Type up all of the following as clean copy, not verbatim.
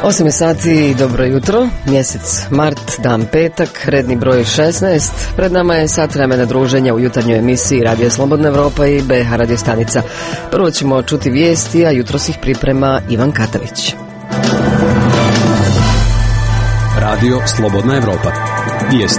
8 sati i dobro jutro, mjesec mart, dan petak, redni broj 16. Pred nama je sat vremena druženja u jutarnjoj emisiji Radio Slobodna Evropa i BH Radio stanica. Prvo ćemo čuti vijesti, a jutros ih priprema Ivan Katavić. Radio Slobodna Evropa. Vijesti.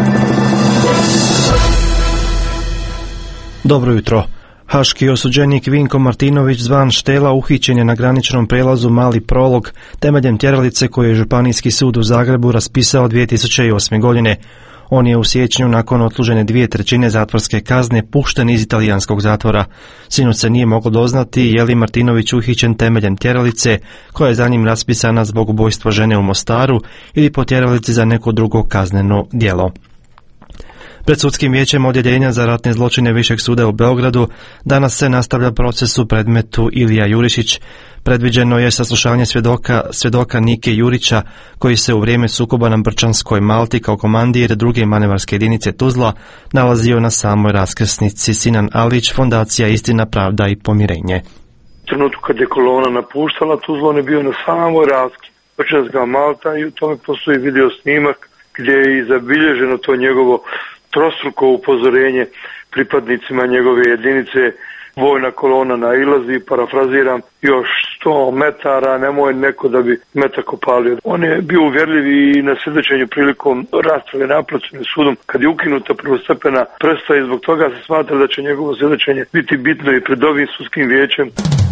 Dobro jutro. Haški osuđenik Vinko Martinović zvan Štela uhićen je na graničnom prelazu Mali Prolog temeljem tjeralice koju je Županijski sud u Zagrebu raspisao 2008. godine. On je u siječnju nakon odslužene 2/3 zatvorske kazne pušten iz italijanskog zatvora. Sinoć se nije moglo doznati je li Martinović uhićen temeljem tjeralice koja je za njim raspisana zbog ubojstva žene u Mostaru ili po tjeralici za neko drugo kazneno djelo. Pred sudskim vijećem odjeljenja za ratne zločine Višeg suda u Beogradu danas se nastavlja proces u predmetu Ilija Jurišić. Predviđeno je saslušanje svjedoka Nike Jurića, koji se u vrijeme sukoba na Brčanskoj Malti kao komandir druge manevarske jedinice Tuzla nalazio na samoj raskrsnici. Sinan Alić, Fondacija Istina, pravda i pomirenje. U trenutku kad je kolona napuštala Tuzlu, on je bio na samoj raskrsnici Brčanska Malta i u tome postoji video snimak gdje je i zabilježeno to njegovo trostruko upozorenje pripadnicima njegove jedinice. Vojna kolona nailazi, parafraziram, još 100 metara, nemoj neko da bi metak opalio. On je bio uvjerljiv i na svjedočenju prilikom rasprave na apelacionim sudom, kad je ukinuta prvostepena presuda i zbog toga se smatra da će njegovo svjedočenje biti bitno i pred ovim sudskim vijećem.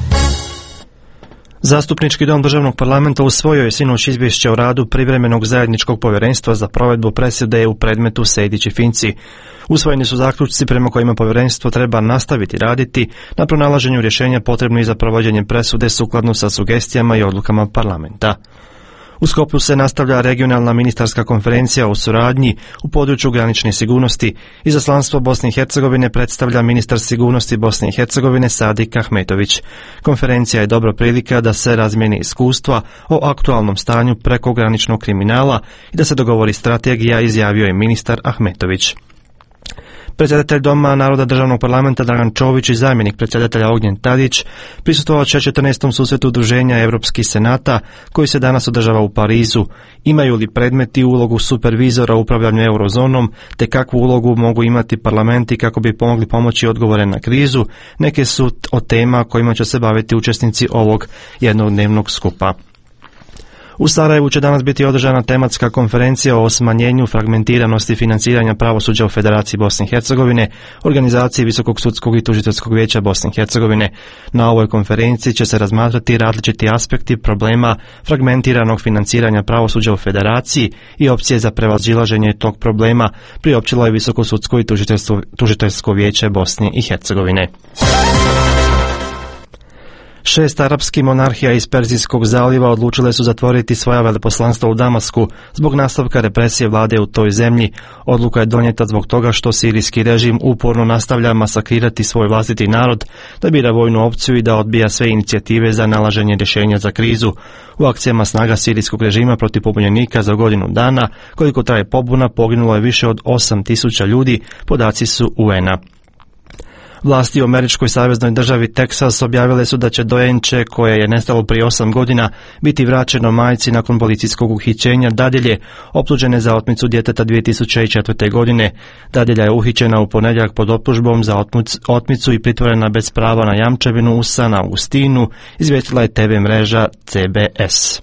Zastupnički dom državnog parlamenta usvojio je sinoć izvješće o radu privremenog zajedničkog povjerenstva za provedbu presude u predmetu Sejdić i Finci. Usvojeni su zaključci prema kojima povjerenstvo treba nastaviti raditi na pronalaženju rješenja potrebnih za provođenje presude sukladno sa sugestijama i odlukama parlamenta. U Skopju se nastavlja regionalna ministarska konferencija o suradnji u području granične sigurnosti. Izaslanstvo Bosne i Hercegovine predstavlja ministar sigurnosti Bosne i Hercegovine Sadik Ahmetović. Konferencija je dobra prilika da se razmijeni iskustva o aktualnom stanju prekograničnog kriminala i da se dogovori strategija, izjavio je ministar Ahmetović. Predsjedatelj Doma Naroda državnog parlamenta Dragan Čović i zamjenik predsjedatelja Ognjen Tadić prisustvovat će 14. susretu udruženja Europskih senata koji se danas održava u Parizu. Imaju li predmeti ulogu supervizora u upravljanju eurozonom, te kakvu ulogu mogu imati parlamenti kako bi pomogli pomoći odgovore na krizu, neke su od tema kojima će se baviti učesnici ovog jednodnevnog skupa. U Sarajevu će danas biti održana tematska konferencija o smanjenju fragmentiranosti financiranja pravosuđa u Federaciji Bosne i Hercegovine, organizaciji Visokog sudskog i tužiteljskog vijeća Bosne i Hercegovine. Na ovoj konferenciji će se razmatrati različiti aspekti problema fragmentiranog financiranja pravosuđa u Federaciji i opcije za prevazilaženje tog problema, priopćilo je Visoko sudsko i tužiteljsko vijeće Bosne i Hercegovine. 6 arapskih monarhija iz Perzijskog zaljeva odlučile su zatvoriti svoja veleposlanstva u Damasku zbog nastavka represije vlade u toj zemlji. Odluka je donijeta zbog toga što sirijski režim uporno nastavlja masakrirati svoj vlastiti narod, da bira vojnu opciju i da odbija sve inicijative za nalaženje rješenja za krizu. U akcijama snaga sirijskog režima protiv pobunjenika za godinu dana, koliko traje pobuna, poginulo je više od 8.000 ljudi, podaci su UN-a. Vlasti u američkoj saveznoj državi Teksas objavile su da će dojenče koje je nestalo prije 8 godina biti vraćeno majci nakon policijskog uhićenja dadilje optužene za otmicu djeteta 2004. godine. Dadilja je uhićena u ponedjeljak pod optužbom za otmicu i pritvorena bez prava na jamčevinu u San Augustinu, izvijestila je TV mreža CBS.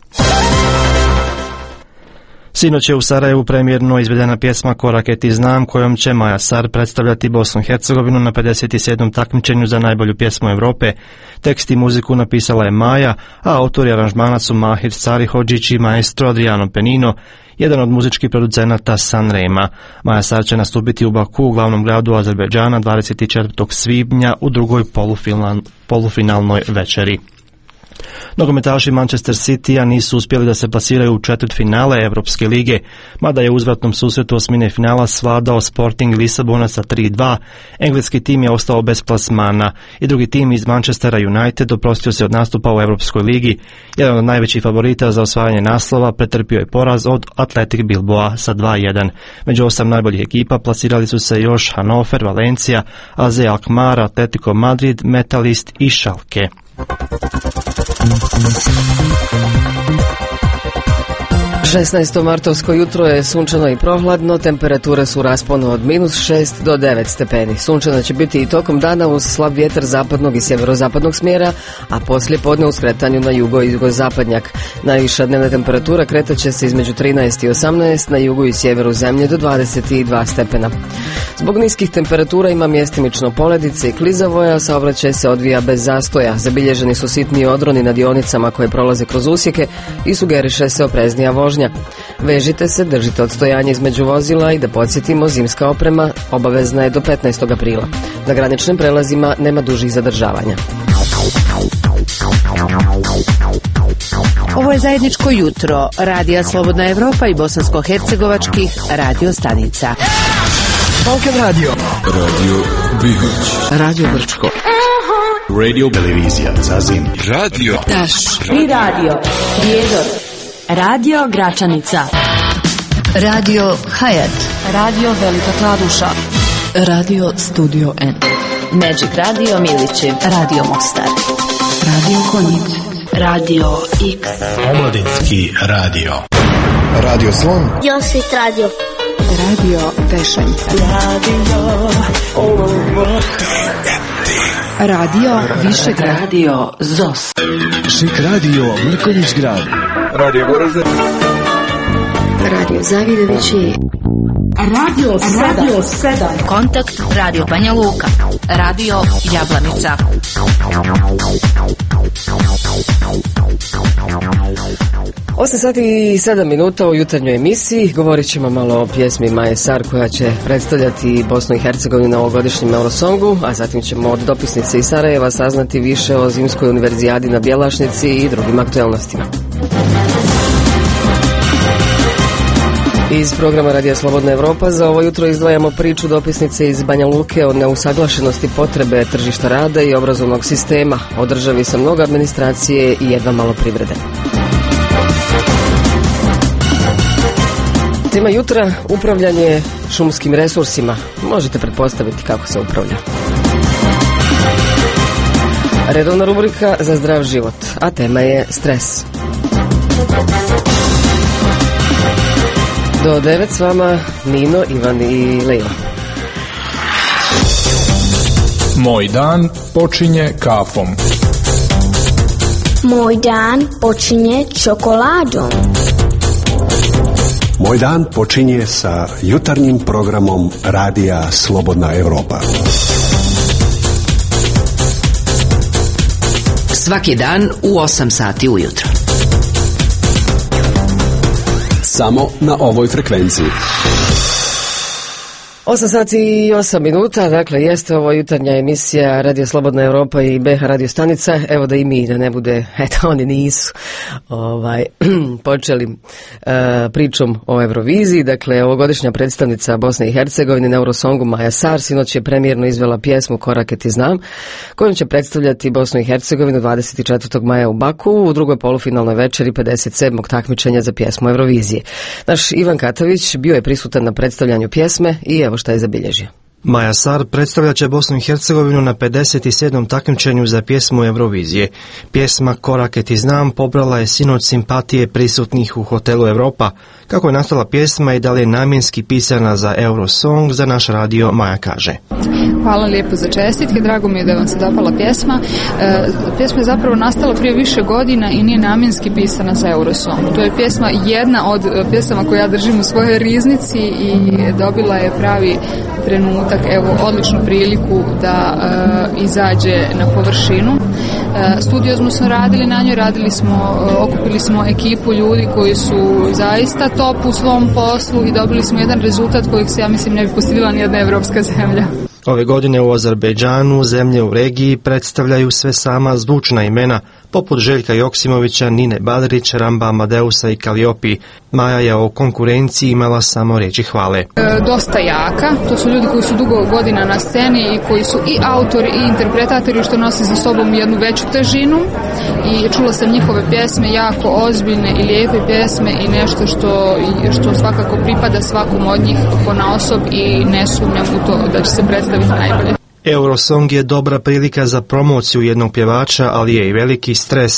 Sinoć je u Sarajevu premijerno izvedena pjesma Korake ti znam, kojom će Maja Sar predstavljati Bosnu i Hercegovinu na 57. takmičenju za najbolju pjesmu Europe. Tekst i muziku napisala je Maja, a autori aranžmana su Mahir Sarihodžić i maestro Adriano Penino, jedan od muzičkih producenata Sanrema. Maja Sar će nastupiti u Baku, u glavnom gradu Azerbejdžana, 24. svibnja u drugoj polufinalnoj večeri. Nogometaši Manchester Citya nisu uspjeli da se plasiraju u četvrtfinale Evropske lige, mada je u uzvratnom susretu osmine finala svladao Sporting Lisabona sa 3-2. Engleski tim je ostao bez plasmana i drugi tim iz Manchestera United oprostio se od nastupa u Evropskoj ligi. Jedan od najvećih favorita za osvajanje naslova pretrpio je poraz od Athletic Bilboa sa 2-1. Među 8 najboljih ekipa plasirali su se još Hannover, Valencia, AZ Alkmaar, Atletico Madrid, Metalist i Schalke. 16. martovsko jutro je sunčano i prohladno, temperature su u rasponu od -6 do 9 stepeni. Sunčano će biti i tokom dana uz slab vjetar zapadnog i sjeverozapadnog smjera, a poslije podne u skretanju na jugo i jugozapadnjak. Najviša dnevna temperatura kretat će se između 13 i 18, na jugu i sjeveru zemlje do 22 stepena. Zbog niskih temperatura ima mjestimično poledice i klizavoja, saobraćaj se odvija bez zastoja. Zabilježeni su sitni odroni na dionicama koje prolaze kroz usjeke i sugeriše se opreznija vožnja. Vežite se, držite odstojanje između vozila i da podsjetimo, zimska oprema obavezna je do 15. aprila. Na graničnim prelazima nema dužih zadržavanja. Ovo je zajedničko jutro Radija Slobodna Evropa i bosansko-hercegovačkih radio stanica. Balkan Radio, Radio Bihać, Radio Brčko, Radio Televizija Zazin, Radio Taš I radio Prijedor, Radio Gračanica, Radio Hayat, Radio Velika Kladuša, Radio Studio N, Magic Radio Milići, Radio Mostar, Radio Konjic, Radio X, Omladinski radio, Radio Slon, Josit Radio, Radio Tešanjka, Radio Višegrad, Radio ZOS, Šik radio Mrkonjić grad, Radio Goražde, Radio Zavidovići, Radio 7, Kontakt Radio Banja Luka, Radio Jablanica. Osam sati i 7 minuta u jutarnjoj emisiji. Govorit ćemo malo o pjesmi Maje Sar koja će predstavljati Bosnu i Hercegovinu na ovogodišnjem Eurosongu, a zatim ćemo od dopisnice iz Sarajeva saznati više o zimskoj univerzijadi na Bjelašnici i drugim aktuelnostima. Iz programa Radija Slobodna Evropa za ovo jutro izdvajamo priču dopisnice iz Banja Luke o neusaglašenosti potrebe tržišta rada i obrazovnog sistema, o državi sa mnogo administracije i jedva malo privrede. Tema jutra, upravljanje šumskim resursima. Možete pretpostaviti kako se upravlja. Redovna rubrika za zdrav život, a tema je stres. Do 9 s vama Nino, Ivan i Lejla. Moj dan počinje kafom. Moj dan počinje čokoladom. Moj dan počinje sa jutarnjim programom Radija Slobodna Evropa. Svaki dan u 8 sati ujutro. Samo na ovoj frekvenciji. 8 sati i 8 minuta, dakle jeste ovo jutarnja emisija Radio Slobodna Evropa i BH Radio stanica. Evo da i mi, da ne bude, eto oni nisu počeli pričom o Euroviziji. Dakle, ovogodišnja predstavnica Bosne i Hercegovine na Eurosongu Maja Sar sinoć je premijerno izvela pjesmu Korake ti znam, kojom će predstavljati Bosnu i Hercegovinu 24. maja u Baku u drugoj polufinalnoj večeri 57. takmičenja za pjesmu Eurovizije. Naš Ivan Katavić bio je prisutan na predstavljanju pjesme i evo šta je zabilježio. Maja Sar predstavljat će Bosnu i Hercegovinu na 57. takmičenju za pjesmu Eurovizije. Pjesma Korake ti znam pobrala je sinoć simpatije prisutnih u hotelu Europa. Kako je nastala pjesma i da li je namjenski pisana za Eurosong, za naš radio Maja kaže. Hvala lijepo za čestitke, drago mi je da vam se dopala pjesma. Pjesma je zapravo nastala prije više godina i nije namjenski pisana za Eurosong. To je pjesma jedna od pjesama koje ja držim u svojoj riznici i dobila je pravi trenutak, evo odličnu priliku da izađe na površinu. Studiozno smo radili na njoj, okupili smo ekipu ljudi koji su zaista top u svom poslu i dobili smo jedan rezultat kojeg se, ja mislim, ne bi postigla ni jedna evropska zemlja. Ove godine u Azerbejdžanu zemlje u regiji predstavljaju sve sama zvučna imena, poput Željka Joksimovića, Nine Badrić, Ramba Amadeusa i Kaliopi. Maja je o konkurenciji imala samo riječi hvale. Dosta jaka, to su ljudi koji su dugo godina na sceni i koji su i autori i interpretatori, što nosi za sobom jednu veću težinu, i čula sam njihove pjesme, jako ozbiljne i lijepe pjesme i nešto što svakako pripada svakom od njih ponaosob i ne sumnjam u to da će se predstaviti najbolje. Eurosong je dobra prilika za promociju jednog pjevača, ali je i veliki stres.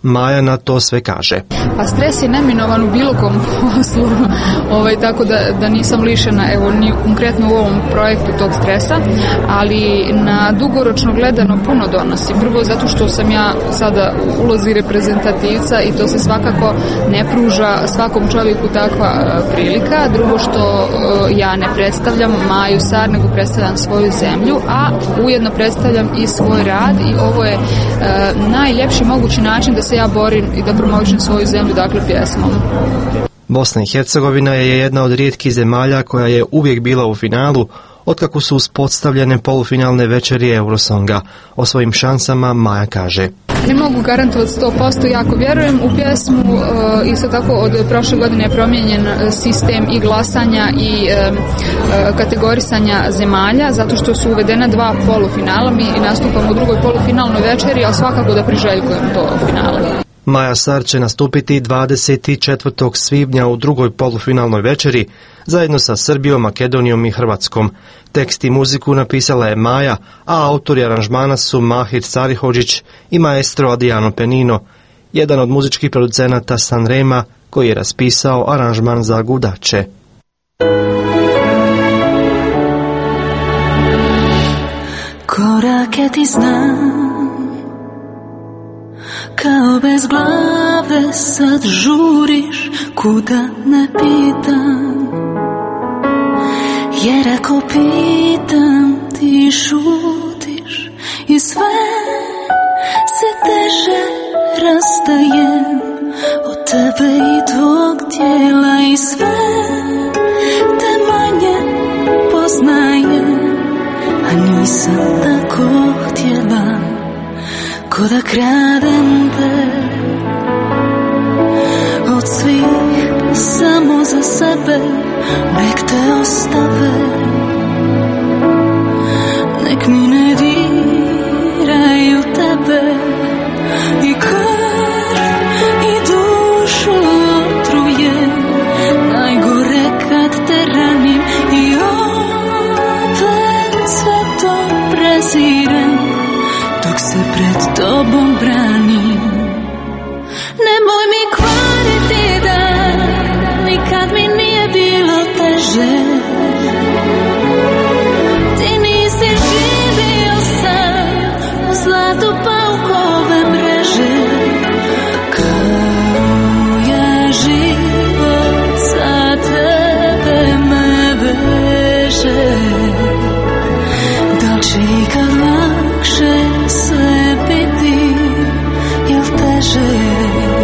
Maja na to sve kaže. Pa stres je neminovan u bilo kom poslu, tako da nisam lišena, evo, ni konkretno u ovom projektu tog stresa, ali na dugoročno gledano puno donosi. Prvo zato što sam ja sada u ulozi reprezentativca i to se svakako ne pruža svakom čovjeku takva prilika. Drugo što ja ne predstavljam Maju Sar, nego predstavljam svoju zemlju, a ujedno predstavljam i svoj rad i ovo je najljepši mogući način da se ja borim i da promovišem svoju zemlju, dakle pjesmom. Bosna i Hercegovina je jedna od rijetkih zemalja koja je uvijek bila u finalu otkako su uspostavljene polufinalne večeri Eurosonga. O svojim šansama Maja kaže: Ne mogu garantovati 100%, jako vjerujem u pjesmu. Isto tako od prošle godine je promijenjen sistem i glasanja i kategorisanja zemalja, zato što su uvedena 2 polufinala. Mi nastupamo u drugoj polufinalnoj večeri, ali svakako da priželjkujem to finale. Maja Sar će nastupiti 24. svibnja u drugoj polufinalnoj večeri zajedno sa Srbijom, Makedonijom i Hrvatskom. Tekst i muziku napisala je Maja, a autori aranžmana su Mahir Sarihođić i maestro Adriano Penino, jedan od muzičkih producenata Sanrema koji je raspisao aranžman za gudače. Korake ti znam, kao bez glave sad žuriš, kuda ne pitam, jer ako pitam ti šutiš i sve se teže rastajem od tebe i tvog tijela i sve te manje poznajem, a nisam tako htjela, ko da kradem te od svih samo za sebe, nek te ostave, nek mi ne diraju tebe i krv i dušu otruje, najgore kad te ranim i opet sve to prezirem dok se pred tobom branim. Nemoj mi kvariti dan, nikad mi nije bilo teže. Ti nisi živio sam u zlatu paukove mreže, kao ja život za tebe me veže. Da li će ikad lakše sve biti, jel teže?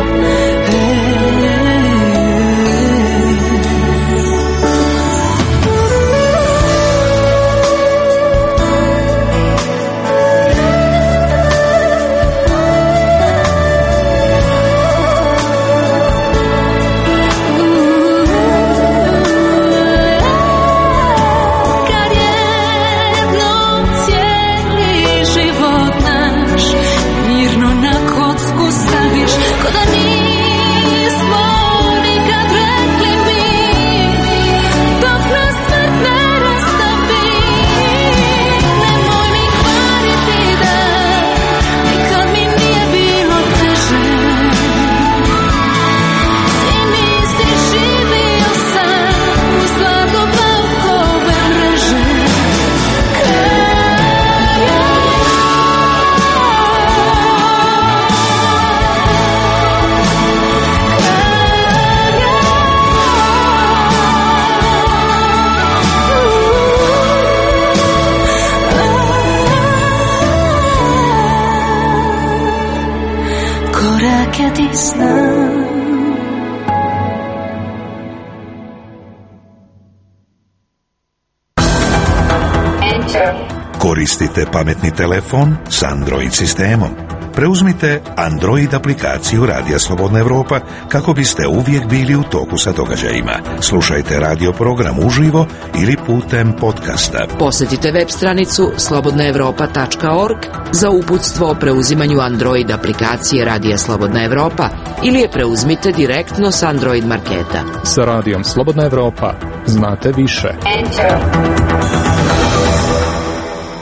Koristite pametni telefon s Android sistemom? Preuzmite Android aplikaciju Radija Slobodna Evropa kako biste uvijek bili u toku sa događajima. Slušajte radio program uživo ili putem podcasta. Posjetite web stranicu slobodnaevropa.org za uputstvo o preuzimanju Android aplikacije Radija Slobodna Evropa ili je preuzmite direktno s Android marketa. Sa Radijom Slobodna Evropa znate više.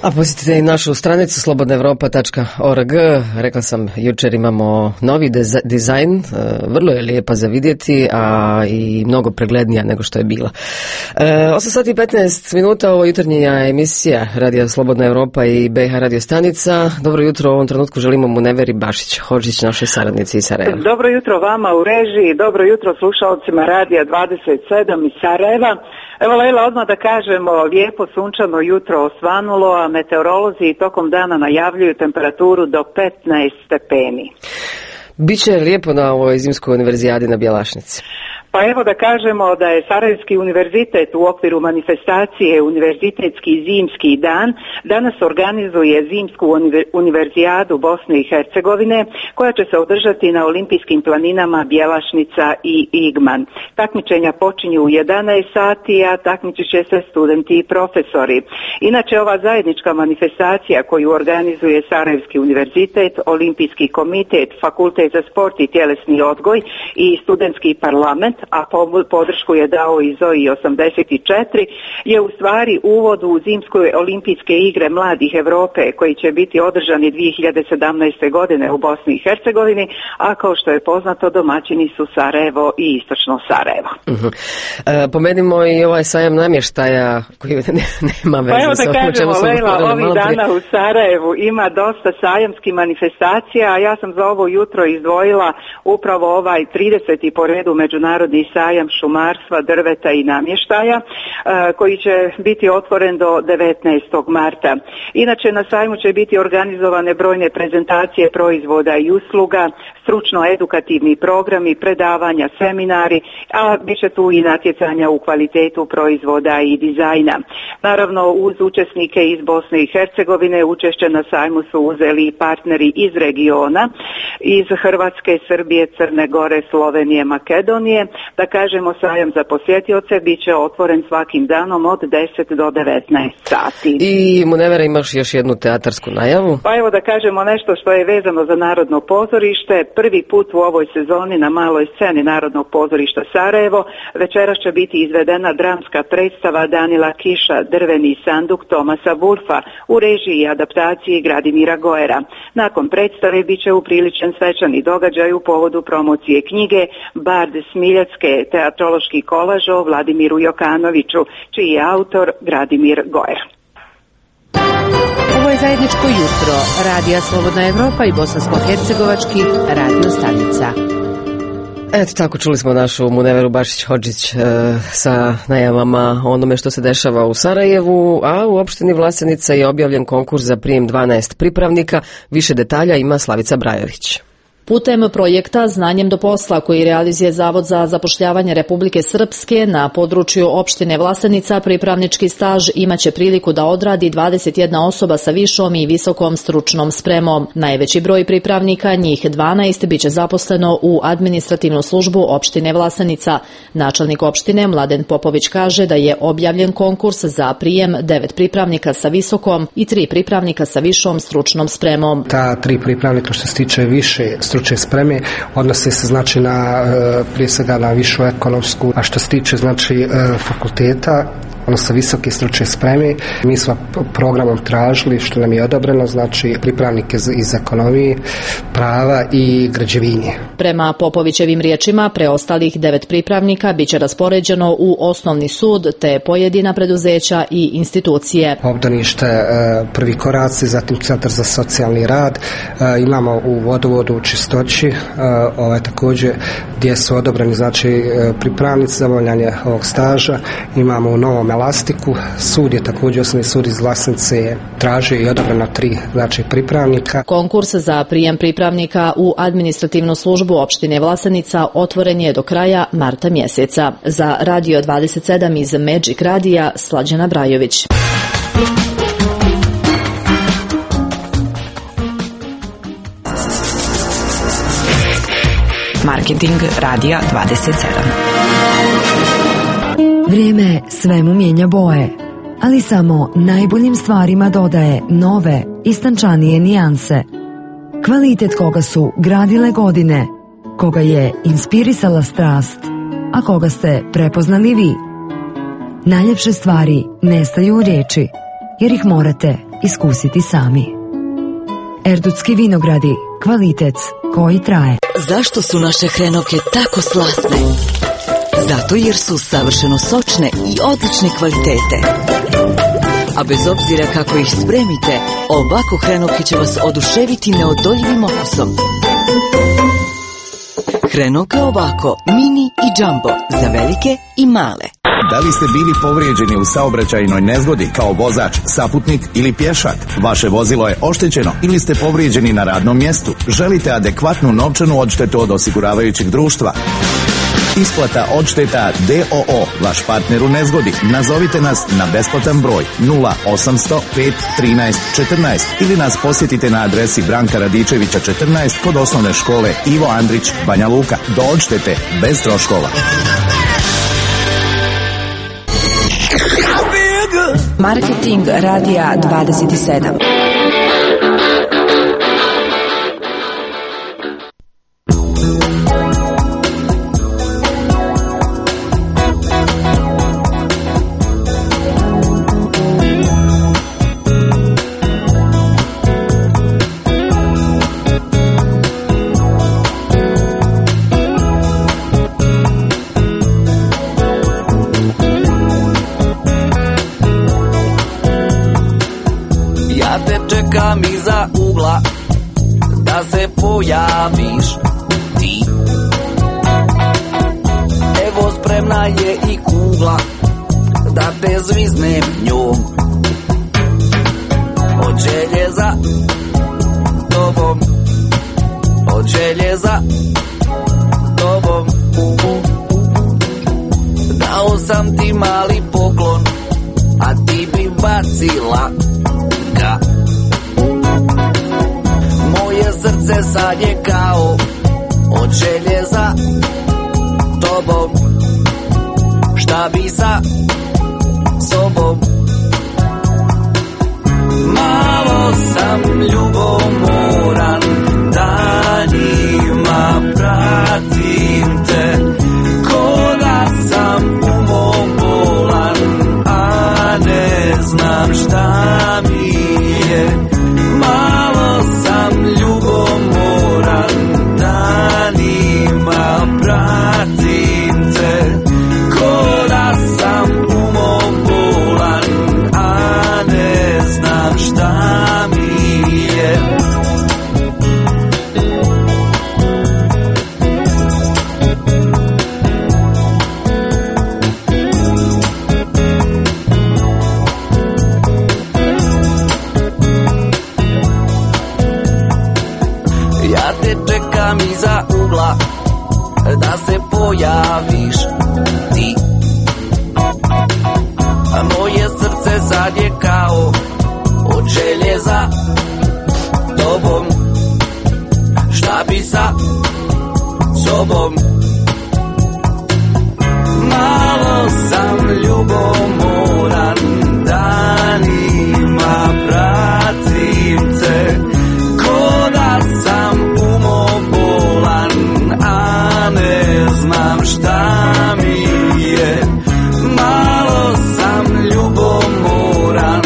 A posjetite i našu stranicu slobodnaevropa.org. Rekla sam, jučer imamo novi dizajn, vrlo je lijepa za vidjeti, a i mnogo preglednija nego što je bila. 8 sati i 15 minuta, ovo jutarnja emisija Radija Slobodna Evropa i BH radio stanica. Dobro jutro, u ovom trenutku želimo Muneveri Bašić-Hodžić, našoj saradnici iz Sarajeva. Dobro jutro vama u režiji, dobro jutro slušalcima Radija 27 iz Sarajeva. Evo Lejla, odmah da kažemo, lijepo sunčano jutro osvanulo, a meteorolozi tokom dana najavljuju temperaturu do 15 stepeni. Biće lijepo na ovoj zimskoj univerzijadi na Bjelašnici. Pa evo da kažemo da je Sarajevski univerzitet u okviru manifestacije Univerzitetski zimski dan danas organizuje zimsku univerzijadu Bosne i Hercegovine koja će se održati na olimpijskim planinama Bjelašnica i Igman. Takmičenja počinju u 11 sati, a takmičit će se studenti i profesori. Inače, ova zajednička manifestacija koju organizuje Sarajevski univerzitet, Olimpijski komitet, Fakultet za sport i tjelesni odgoj i studentski parlament, a podršku je dao i ZOI 84, je u stvari uvod u zimske olimpijske igre mladih Europe koji će biti održani 2017. godine u Bosni i Hercegovini, a kao što je poznato domaćini su Sarajevo i istočno Sarajevo. Pomenimo i ovaj sajam namještaja koji nema veze. Pa evo da kažemo, Lejla, ovih dana u Sarajevu ima dosta sajamskih manifestacija, a ja sam za ovo jutro izdvojila upravo ovaj 30. po redu međunarodni sajam šumarstva, drveta i namještaja koji će biti otvoren do 19. marta. Inače, na sajmu će biti organizovane brojne prezentacije proizvoda i usluga, stručno-edukativni programi, predavanja, seminari, a bit će tu i natjecanja u kvalitetu proizvoda i dizajna. Naravno, uz učesnike iz Bosne i Hercegovine učešće na sajmu su uzeli i partneri iz regiona, iz Hrvatske, Srbije, Crne Gore, Slovenije, Makedonije. Da kažemo, sajam za posjetioce bit će otvoren svakim danom od 10 do 19 sati. I Munevera, imaš još jednu teatarsku najavu? Pa evo da kažemo nešto što je vezano za Narodno pozorište. Prvi put u ovoj sezoni na maloj sceni Narodnog pozorišta Sarajevo večeras će biti izvedena dramska predstava Danila Kiša, Drveni sanduk Tomasa Wolfa u režiji i adaptaciji Gradimira Goera. Nakon predstave bit će upriličen svečani događaj u povodu promocije knjige Bard Smiljacke, teatrološki kolaž o Vladimiru Jokanoviću, čiji je autor Gradimir Goer. Ovo je zajedničko jutro Radija Slobodna Evropa i bosansko-hercegovački radio stanica. Eto tako, čuli smo našu Muneveru Bašić-Hodžić sa najavama o onome što se dešava u Sarajevu, a u opštini Vlasenica je objavljen konkurs za prijem 12 pripravnika. Više detalja ima Slavica Brajović. Putem projekta Znanjem do posla koji realizuje Zavod za zapošljavanje Republike Srpske na području opštine Vlasenica, pripravnički staž imaće priliku da odradi 21 osoba sa višom i visokom stručnom spremom. Najveći broj pripravnika, njih 12, biće zaposleno u administrativnu službu opštine Vlasenica. Načelnik opštine Mladen Popović kaže da je objavljen konkurs za prijem 9 pripravnika sa visokom i 3 pripravnika sa višom stručnom spremom. Ta 3 pripravnika što se tiče više stručne spreme odnose se znači na prije svega na višu ekonomsku, a što se tiče znači fakulteta, odnosno visoke stručne spreme, mi smo programom tražili, što nam je odobreno, znači pripravnike iz ekonomije, prava i građevine. Prema Popovićevim riječima, preostalih 9 pripravnika biće raspoređeno u osnovni sud te pojedina preduzeća i institucije. Obdanište, prvi koraci, zatim centar za socijalni rad, imamo u vodovodu, u čistoći, također gdje su odobreni znači pripravnici za obavljanje ovog staža, imamo u Novom Elastiku, sud je također osnovni sud iz Vlasnice tražio i odobreno 3 znači pripravnika. Konkurs za prijem pripravnika u administrativnu službu opštine Vlasenica otvoren je do kraja marta mjeseca. Za Radio 27 iz Magic Radija, Slađana Brajović. Marketing Radija 27. Vrijeme svemu mijenja boje, ali samo najboljim stvarima dodaje nove, istančanije nijanse. Kvalitet koga su gradile godine, koga je inspirisala strast, a koga ste prepoznali vi. Najljepše stvari nestaju u riječi, jer ih morate iskusiti sami. Erdutski vinogradi, kvalitet koji traje. Zašto su naše hrenovke tako slasne? Zato jer su savršeno sočne i odlične kvalitete. A bez obzira kako ih spremite, ovako hrenovke će vas oduševiti neodoljivim okusom. Hrenovka ovako, mini i džambo, za velike i male. Da li ste bili povrijeđeni u saobraćajnoj nezgodi kao vozač, saputnik ili pješak? Vaše vozilo je oštećeno ili ste povrijeđeni na radnom mjestu? Želite adekvatnu novčanu odštetu od osiguravajućeg društva? Isplata odšteta DOO, vaš partner u nezgodi. Nazovite nas na besplatan broj 0800 5 13 14 ili nas posjetite na adresi Branka Radičevića 14 kod osnovne škole Ivo Andrić, Banja Luka. Do odštete bez troškova. Marketing radija 27. Čekam iza ugla da se pojaviš ti. Evo spremna je i kugla da te zviznem njom. Od želje za tobom, od želje za tobom. Dao sam ti mali poklon, a ti bi bacila ga. Moje srce sad je kao od želje za tobom. Šta bi sa sobom? Malo sam ljubomoran, danima pratim te, ko da sam umom bolan, a ne znam šta mi je. Malo sam ljubomoran, danima pratim te, ko da sam umom bolan, a ne znam šta mi je. Ja te čekam iza ugla da se pojaviš ti. A moje srce sad je kao od želje za tobom. Šta bi sa sobom? Malo sam ljubomoran, danima pratim te, ko da sam umobolan, a ne znam šta mi je. Malo sam ljubomoran,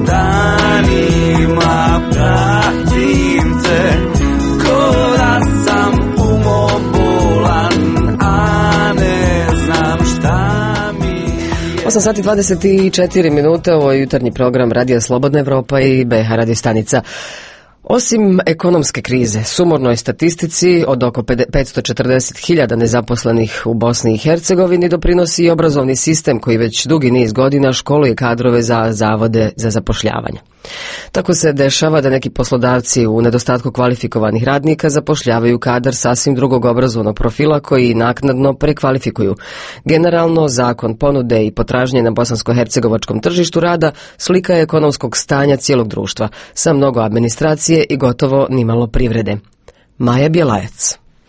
danima pratim te, ko da sam umobolan, a ne znam šta mi je. 8 sati 24 minute, ovo je jutarnji program Radija Slobodna Evropa i BH radio stanica. Osim ekonomske krize, sumornoj statistici od oko 540.000 nezaposlenih u Bosni i Hercegovini doprinosi i obrazovni sistem koji već dugi niz godina školuje kadrove za zavode za zapošljavanje. Tako se dešava da neki poslodavci u nedostatku kvalifikovanih radnika zapošljavaju kadar sasvim drugog obrazovnog profila koji naknadno prekvalifikuju. Generalno, zakon ponude i potražnje na bosansko-hercegovačkom tržištu rada slika je ekonomskog stanja cijelog društva, sa mnogo administracije i gotovo nimalo privrede. Maja Bjelajac.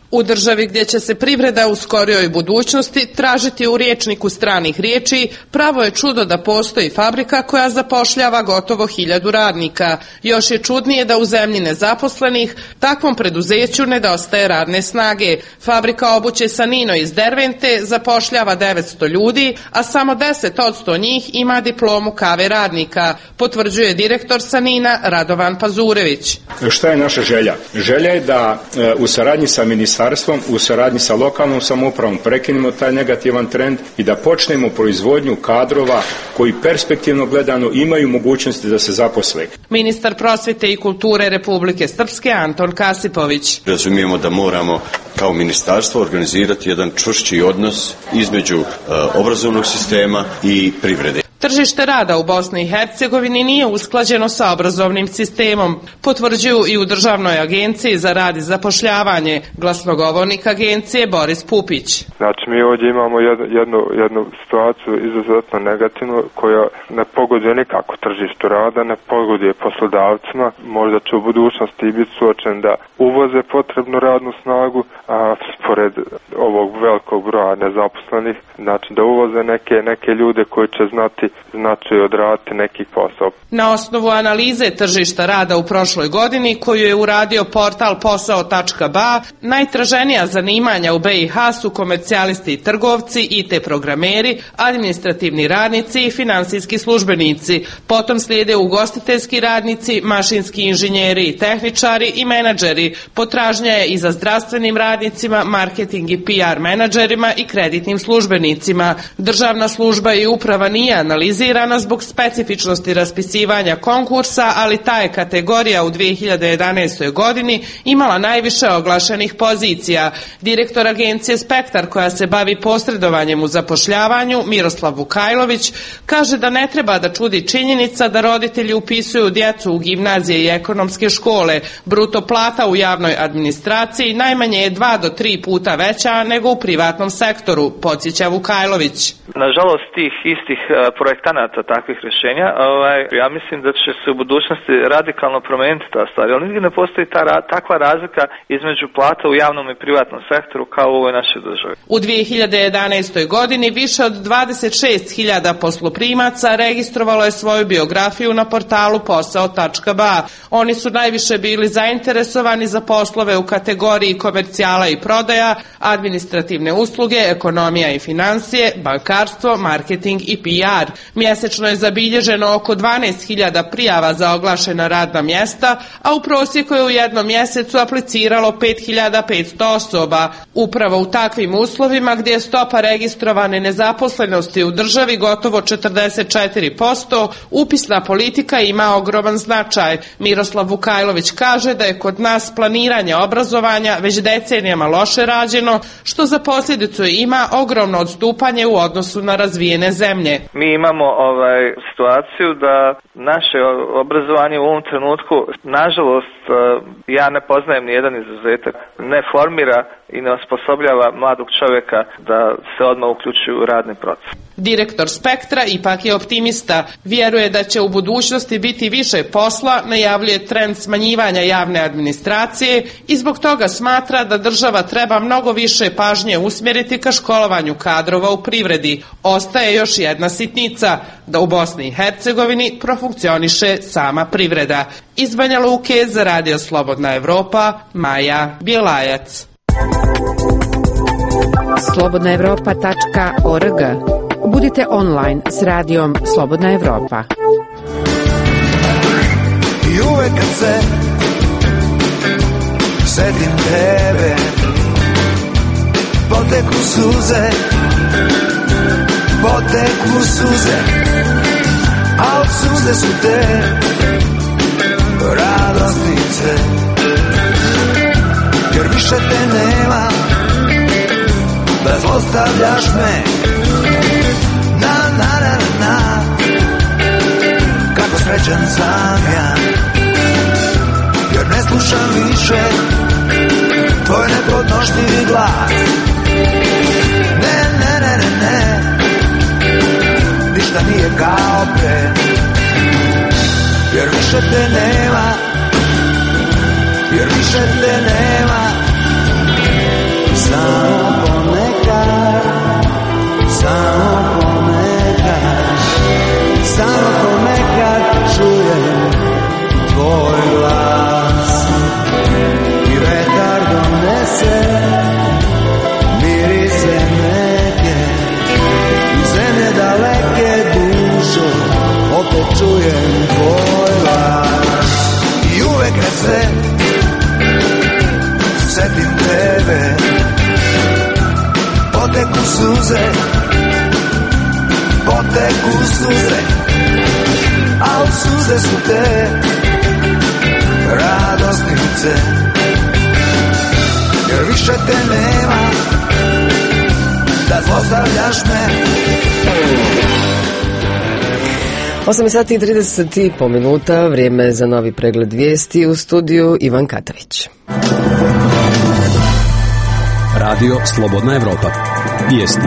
U državi gdje će se privreda u skorijoj budućnosti tražiti u rječniku stranih riječi, pravo je čudo da postoji fabrika koja zapošljava gotovo 1000 radnika. Još je čudnije da u zemlji nezaposlenih takvom preduzeću nedostaje radne snage. Fabrika obuće Sanino iz Dervente zapošljava 900 ljudi, a samo 10% njih ima diplomu KV radnika, potvrđuje direktor Sanina Radovan Pazurević. Šta je naša želja? Želja je da u saradnji sa ministarstvom, u saradnji sa lokalnom samoupravom prekinemo taj negativan trend i da počnemo proizvodnju kadrova koji perspektivno gledano imaju mogućnosti da se zaposle. Ministar prosvjete i kulture Republike Srpske Anton Kasipović. Razumijemo da moramo kao ministarstvo organizirati jedan čvršći odnos između obrazovnog sistema i privrede. Tržište rada u Bosni i Hercegovini nije usklađeno sa obrazovnim sistemom, potvrđuju i u Državnoj agenciji za rad i zapošljavanje, glasnogovornik agencije Boris Pupić. Znači mi ovdje imamo jednu situaciju izuzetno negativnu koja ne pogoduje nikako tržištu rada, ne pogoduje poslodavcima, možda će u budućnosti biti suočen da uvoze potrebnu radnu snagu, a pored ovog velikog broja nezaposlenih, znači da uvoze neke ljude koji će znati odraditi neki posao. Na osnovu analize tržišta rada u prošloj godini koju je uradio portal posao.ba, najtraženija zanimanja u BiH su komercijalisti i trgovci, IT programeri, administrativni radnici i finansijski službenici. Potom slijede ugostiteljski radnici, mašinski inženjeri i tehničari i menadžeri. Potražnja je i za zdravstvenim radnicima, marketing i PR menadžerima i kreditnim službenicima. Državna služba i uprava nije analizirana zbog specifičnosti raspisivanja konkursa, ali ta je kategorija u 2011. godini imala najviše oglašenih pozicija. Direktor agencije Spektar koja se bavi posredovanjem u zapošljavanju, Miroslav Vukajlović, kaže da ne treba da čudi činjenica da roditelji upisuju djecu u gimnazije i ekonomske škole. Bruto plata u javnoj administraciji najmanje je 2 do 3 puta veća nego u privatnom sektoru, podsjeća Vukajlović. Nažalost, tih istih projektanata takvih rješenja, ja mislim da će se u budućnosti radikalno promijeniti ta stvar. Ali nigdje ne postoji takva razlika između plata u javnom i privatnom sektoru kao u ovoj našoj državi. U 2011. godini više od 26.000 posloprimaca registrovalo je svoju biografiju na portalu posao.ba. Oni su najviše bili zainteresovani za poslove u kategoriji komercijala i prodaja, administrativne usluge, ekonomija i financije, bankarstvo, marketing i PR. Mjesečno je zabilježeno oko 12.000 prijava za oglašena radna mjesta, a u prosjeku je u jednom mjesecu apliciralo 5.500 osoba. Upravo u takvim uslovima gdje je stopa registrovane nezaposlenosti u državi gotovo 44%, upisna politika ima ogroman značaj. Miroslav Vukajlović kaže da je kod nas planiranje obrazovanja već decenijama loše rađeno, što za posljedicu ima ogromno odstupanje u odnosu na razvijene zemlje. Mi imamo situaciju da naše obrazovanje u ovom trenutku, nažalost, ja ne poznajem ni jedan izuzetak, ne formira i ne osposobljava mladog čovjeka da se odmah uključi u radni proces. Direktor Spektra ipak je optimista. Vjeruje da će u budućnosti biti više posla, najavljuje trend smanjivanja javne administracije i zbog toga smatra da država treba mnogo više pažnje usmjeriti ka školovanju kadrova u privredi. Ostaje još jedna sitnica, da u Bosni i Hercegovini profunkcioniše sama privreda. Iz Banja Luke za Radio Slobodna Evropa, Maja Bjelajac. slobodnaevropa.org. Budite online s radijom Slobodna Evropa. I uvek kad se setim tebe, poteku suze, a od suze su te radosnice, jer više te nema, da zlostavljaš me, na, kako srećan sam ja, jer ne slušam više tvoj nepodnošljivi glas. Ne, ništa nije kao pre, jer više te nema, suze, poteku suze, a u suze su te radosnice, jer više te nema da zlostavljaš me. 8 sati i 30 minuta, vrijeme za novi pregled vijesti. U studiju Ivan Katavić. Radio Slobodna Evropa. Vijesti.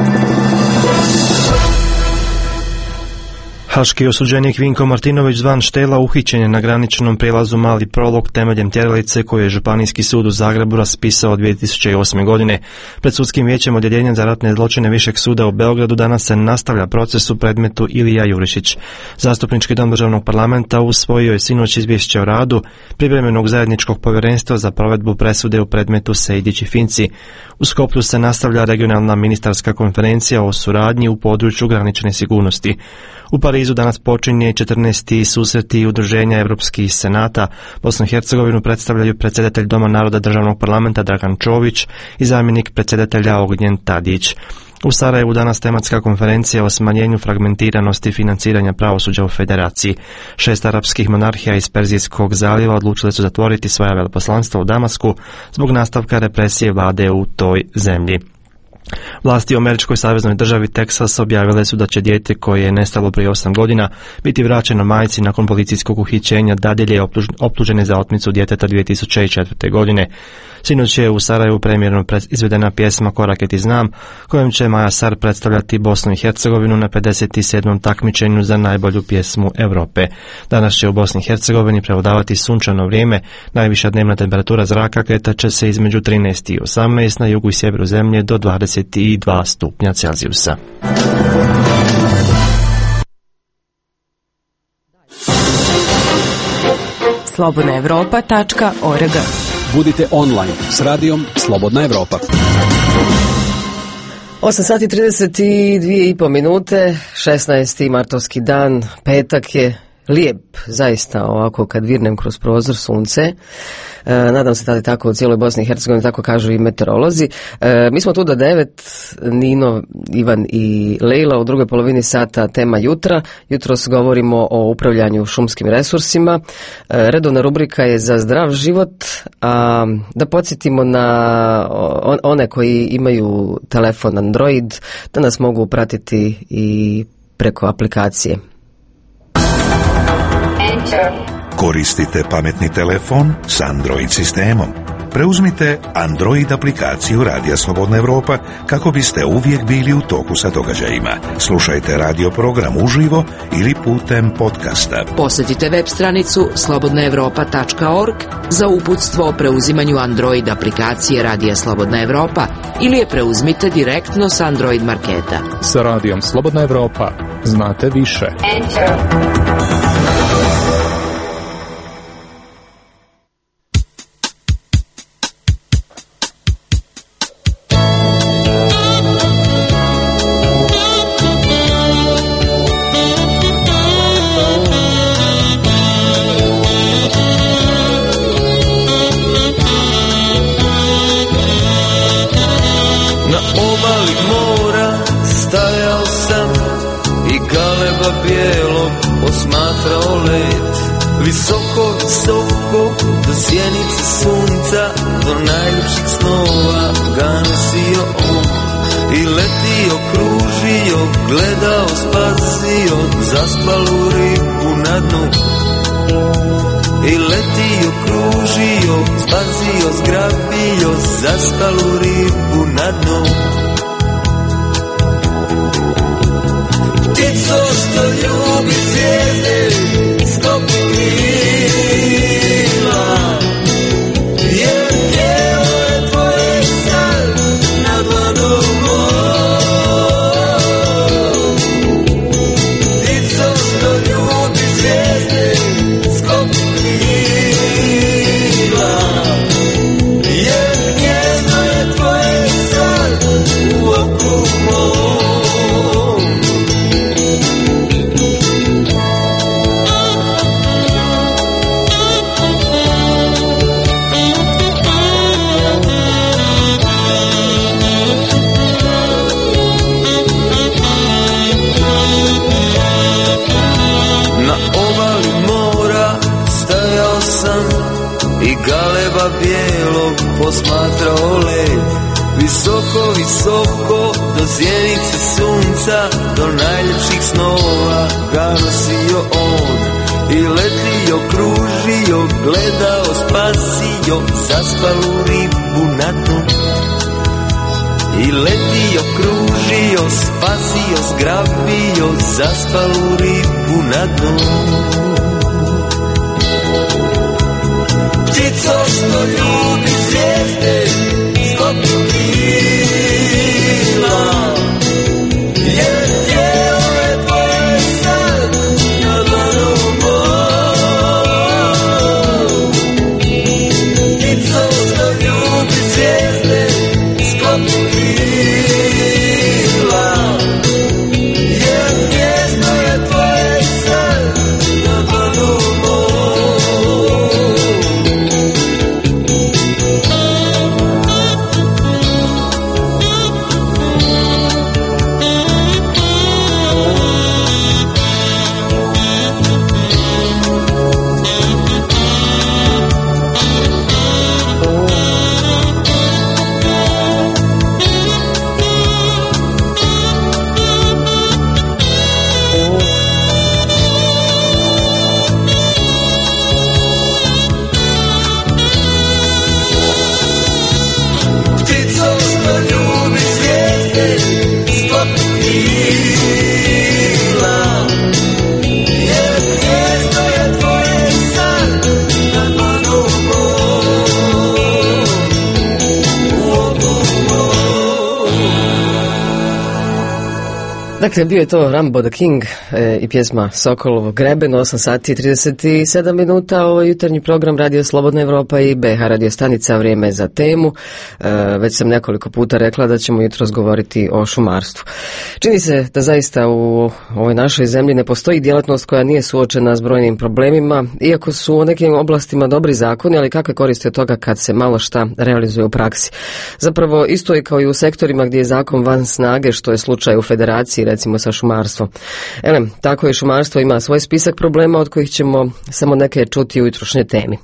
Haški osuđenik Vinko Martinović zvan Štela uhićen je na graničnom prijelazu Mali Prolog temeljem tjeralice koju je Županijski sud u Zagrebu raspisao 2008. godine. Pred sudskim vijećem odjeljenja za ratne zločine Višeg suda u Beogradu danas se nastavlja proces u predmetu Ilija Jurišić. Zastupnički dom državnog parlamenta usvojio je sinoć izvješće o radu privremenog zajedničkog povjerenstva za provedbu presude u predmetu Sejdić i Finci. U Skoplju se nastavlja regionalna ministarska konferencija o suradnji u području granične sigurnosti. U Parizu danas počinje 14. susreti udruženja Evropskih senata. Bosnu i Hercegovinu predstavljaju predsjedatelj Doma naroda državnog parlamenta Dragan Čović i zamjenik predsjedatelja Ognjen Tadić. U Sarajevu danas tematska konferencija o smanjenju fragmentiranosti financiranja pravosuđa u Federaciji. 6 arapskih monarhija iz Perzijskog zaljeva odlučili su zatvoriti svoja veleposlanstva u Damasku zbog nastavka represije vlade u toj zemlji. Vlasti u američkoj saveznoj državi Teksas objavile su da će dijete koje je nestalo prije 8 godina biti vraćeno majci nakon policijskog uhićenja dadilje optužene za otmicu djeteta 2004. godine. Sinoć je u Sarajevu premijerno izvedena pjesma Korake ti znam, kojom će Maja Sar predstavljati Bosnu i Hercegovinu na 57. takmičenju za najbolju pjesmu Europe. Danas će u Bosni i Hercegovini prevladavati sunčano vrijeme, najviša dnevna temperatura zraka kretat će se između 13 i 18, na jugu i sjeveru zemlje do 22 stupnja Celzijusa. slobodnaevropa.org. Budite online s radijom Slobodna Evropa. 8 sati 32,5 minute, 16. martovski dan, petak je. Lijep, zaista, ovako kad virnem kroz prozor sunce. Nadam se da je tako u cijeloj Bosni i Hercegovini, tako kažu i meteorolozi. Mi smo tu do 9, Nino, Ivan i Lejla. U drugoj polovini sata tema jutra. Jutros govorimo o upravljanju šumskim resursima. Redovna rubrika je za zdrav život. Da podsjetimo na one koji imaju telefon Android, da nas mogu pratiti i preko aplikacije. Koristite pametni telefon s Android sistemom. Preuzmite Android aplikaciju Radija Slobodna Evropa kako biste uvijek bili u toku sa događajima. Slušajte radio program uživo ili putem podcasta. Posjetite web stranicu slobodnaevropa.org za uputstvo o preuzimanju Android aplikacije Radija Slobodna Evropa ili je preuzmite direktno s Android marketa. Sa Radijom Slobodna Evropa znate više. Visoko, visoko, do sjenice sunca, do najljepših snova ga nosio on. I letio, kružio, gledao, spasio, zaspalu ribu na dnu. I letio, kružio, spasio, zgrabio, zaspalu ribu na dnu. Ptico što ljubi zvijezde, skopi krila, jer tijelo je tvoje san nad vodom mojom. Ptico što ljubi zvijezde, skopi krila, jer gnjezdo je tvoje san u oku mojom. bijelog posmatrao let. Visoko, visoko, do zjenice sunca, do najljepših snova ga nosio on. I letio, kružio, gledao, spasio zaspalu ribu na dnu. I letio, kružio, spasio, zgrabio zaspalu ribu na dnu. Ptico što ljubi zvijezde, sklopi krila, jer tijelo je tvoje sad na dlanu mom. Ptico što ljubi zvijezde, sklopi krila, jer gnjezdo je tvoje sad na dlanu mom. Dakle, bio je to Rambo the King i pjesma Sokolovo greben, 8 sati i 37 minuta. Ovo je jutarnji program Radio Slobodna Evropa i BH radio stanica. Vrijeme za temu. Već sam nekoliko puta rekla da ćemo jutros govoriti o šumarstvu. Čini se da zaista u ovoj našoj zemlji ne postoji djelatnost koja nije suočena s brojnim problemima, iako su u nekim oblastima dobri zakoni, ali kakve koristi od toga kad se malo šta realizuje u praksi. Zapravo isto je kao i u sektorima gdje je zakon van snage, što je slučaj u federaciji, recimo sa šumarstvom. Tako i šumarstvo ima svoj spisak problema od kojih ćemo samo neke čuti u jutrošnjoj temi.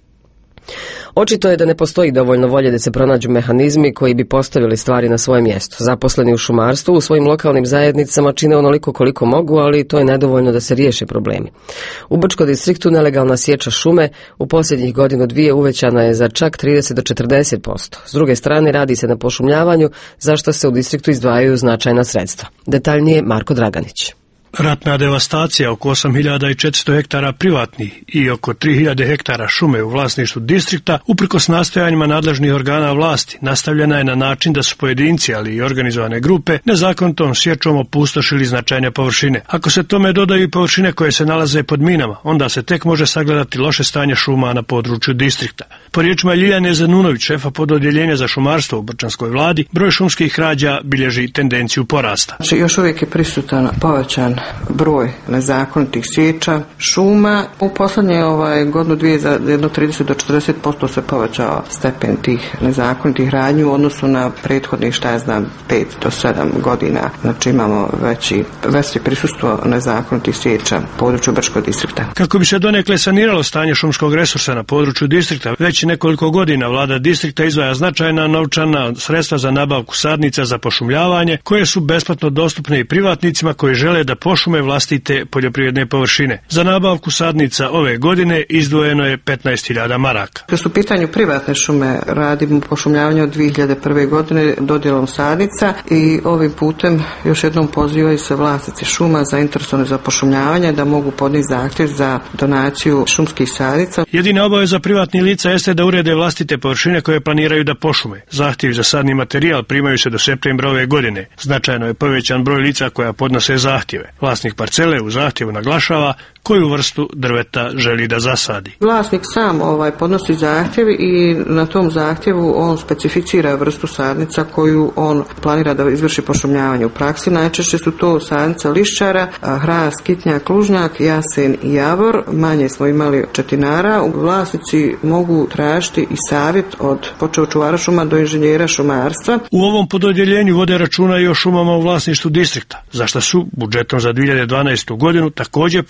Očito je da ne postoji dovoljno volje da se pronađu mehanizmi koji bi postavili stvari na svoje mjesto. Zaposleni u šumarstvu u svojim lokalnim zajednicama čine onoliko koliko mogu, ali to je nedovoljno da se riješe problemi. U Brčkom distriktu nelegalna sječa šume u posljednjih godinu dvije uvećana je za čak 30 do 40%. S druge strane radi se na pošumljavanju, za što se u distriktu izdvajaju značajna sredstva. Detaljnije Marko Draganić. Ratna devastacija oko 8400 hektara privatnih i oko 3000 hektara šume u vlasništvu distrikta, uprkos nastojanjima nadležnih organa vlasti, nastavljena je na način da su pojedinci, ali i organizovane grupe, nezakonitom sječom opustošili značajne površine. Ako se tome dodaju i površine koje se nalaze pod minama, onda se tek može sagledati loše stanje šuma na području distrikta. Po riječima Ljiljane Zanunović, šefa pododjeljenja za šumarstvo u Brčanskoj vladi, broj šumskih krađa bilježi tendenciju porasta. Još uvijek je prisutan povećan broj nezakonitih sječa šuma. U posljednje godinu dvije za jedno 30 do 40% se povećava stepen tih nezakonitih radnji u odnosu na prethodnih 5 do 7 godina. Znači imamo veće prisustvo nezakonitih sječa u području Brčkog distrikta. Kako bi se donekle saniralo stanje šumskog resursa na području distrikta, već nekoliko godina vlada distrikta izdvaja značajna novčana sredstva za nabavku sadnica za pošumljavanje, koje su besplatno dostupne i privatnicima koji žele da pošume vlastite poljoprivredne površine. Za nabavku sadnica ove godine izdvojeno je 15.000 maraka. Kad su u pitanju privatne šume, radimo pošumljavanje od 2001. godine dodjelom sadnica i ovim putem još jednom pozivaju se vlasnici šuma zainteresovani za pošumljavanje da mogu podnijeti zahtjev za donaciju šumskih sadnica. Jedina obaveza privatnih lica jeste da urede vlastite površine koje planiraju da pošume. Zahtjevi za sadni materijal primaju se do septembra ove godine. Značajno je povećan broj lica koja podnose zahtjeve. Vlasnik parcele u zahtjevu naglašava koju vrstu drveta želi da zasadi. Vlasnik sam podnosi zahtjev i na tom zahtjevu on specificira vrstu sadnica koju on planira da izvrši pošumljavanje u praksi. Najčešće su to sadnica lišćara, hrast, kitnjak, lužnjak, jasen i javor. Manje smo imali četinara. Vlasnici mogu tražiti i savjet počeo čuvara šuma do inženjera šumarstva. U ovom pododjeljenju vode računa i o šumama u vlasništvu distrikta, za što su budžetom za 2012. godinu također planirane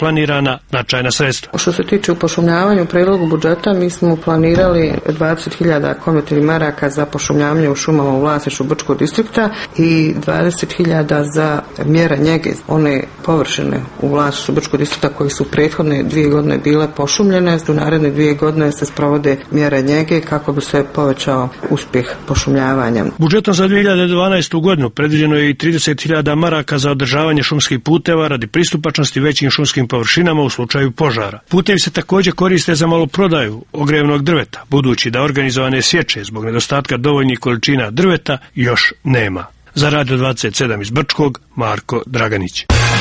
osigurana značajna sredstva. Što se tiče pošumljavanja u prijedlogu budžeta, mi smo planirali 20.000 komercijalnih maraka za pošumljavanje u šumama u vlasništvu Brčkog distrikta i 20.000 za mjere njege, one površine u vlasništvu Brčkog distrikta koji su prethodne 2 godine bile pošumljene, u naredne 2 godine se sprovode mjere njege kako bi se povećao uspjeh pošumljavanja. Budžetom za 2012. godinu predviđeno je i 30.000 maraka za održavanje šumskih puteva radi pristupačnosti većim šumskim površinama u slučaju požara. Putevi se također koriste za maloprodaju ogrjevnog drveta, budući da organizovane sječe zbog nedostatka dovoljnih količina drveta još nema. Za Radio 27 iz Brčkog, Marko Draganić.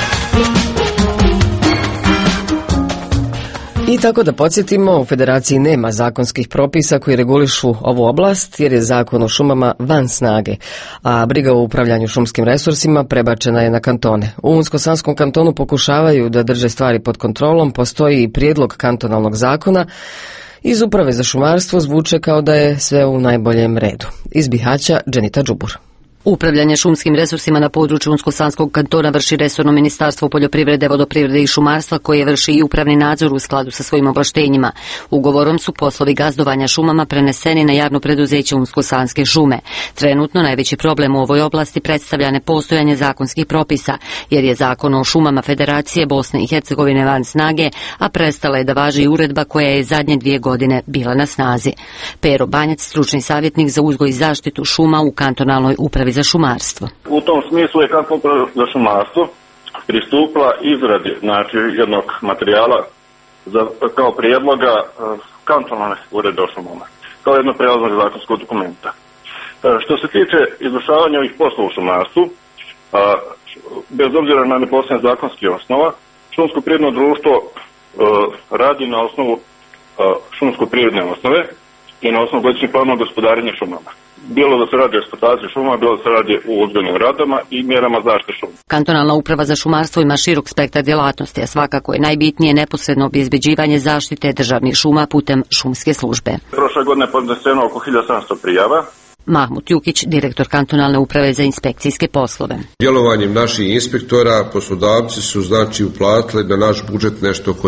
I tako da podsjetimo, u Federaciji nema zakonskih propisa koji regulišu ovu oblast jer je zakon o šumama van snage, a briga o upravljanju šumskim resursima prebačena je na kantone. U Unsko-Sanskom kantonu pokušavaju da drže stvari pod kontrolom, postoji i prijedlog kantonalnog zakona. Iz Uprave za šumarstvo zvuče kao da je sve u najboljem redu. Iz Bihaća, Dženita Đubur. Upravljanje šumskim resursima na području Unsko-Sanskog kantona vrši resorno Ministarstvo poljoprivrede, vodoprivrede i šumarstva koje vrši i upravni nadzor u skladu sa svojim ovlaštenjima. Ugovorom su poslovi gazdovanja šumama preneseni na javno preduzeće Unsko-Sanske šume. Trenutno najveći problem u ovoj oblasti predstavlja nepostojanje zakonskih propisa, jer je zakon o šumama Federacije Bosne i Hercegovine van snage, a prestala je da važi i uredba koja je zadnje 2 godine bila na snazi. Pero Banjac, stručni savjetnik za uzgoj i zaštitu šuma u kantonalnoj upravi za šumarstvo. U tom smislu je kantonalna uprava za šumarstvo pristupila izradi jednog materijala kao prijedloga kantonalne uredbe o šumama, kao jednog prijelaznog zakonskog dokumenta. Što se tiče izvršavanja ovih poslova u šumarstvu, bez obzira na nepostojanje zakonskih osnova, šumsko prirodno društvo radi na osnovu šumsko-prirodne osnove i na osnovu godišnjeg plana gospodarenja šumama. Bilo da se radi o eksploataciji šuma, bilo da se radi o uzgojnim radama i mjerama zaštite šuma. Kantonalna uprava za šumarstvo ima širok spektar djelatnosti, a svakako je najbitnije neposredno obezbeđivanje zaštite državnih šuma putem šumske službe. Prošle godine je podneseno oko 1700 prijava. Mahmut Jukić, direktor kantonalne uprave za inspekcijske poslove. Djelovanjem naših inspektora poslodavci su uplatili na naš budžet nešto oko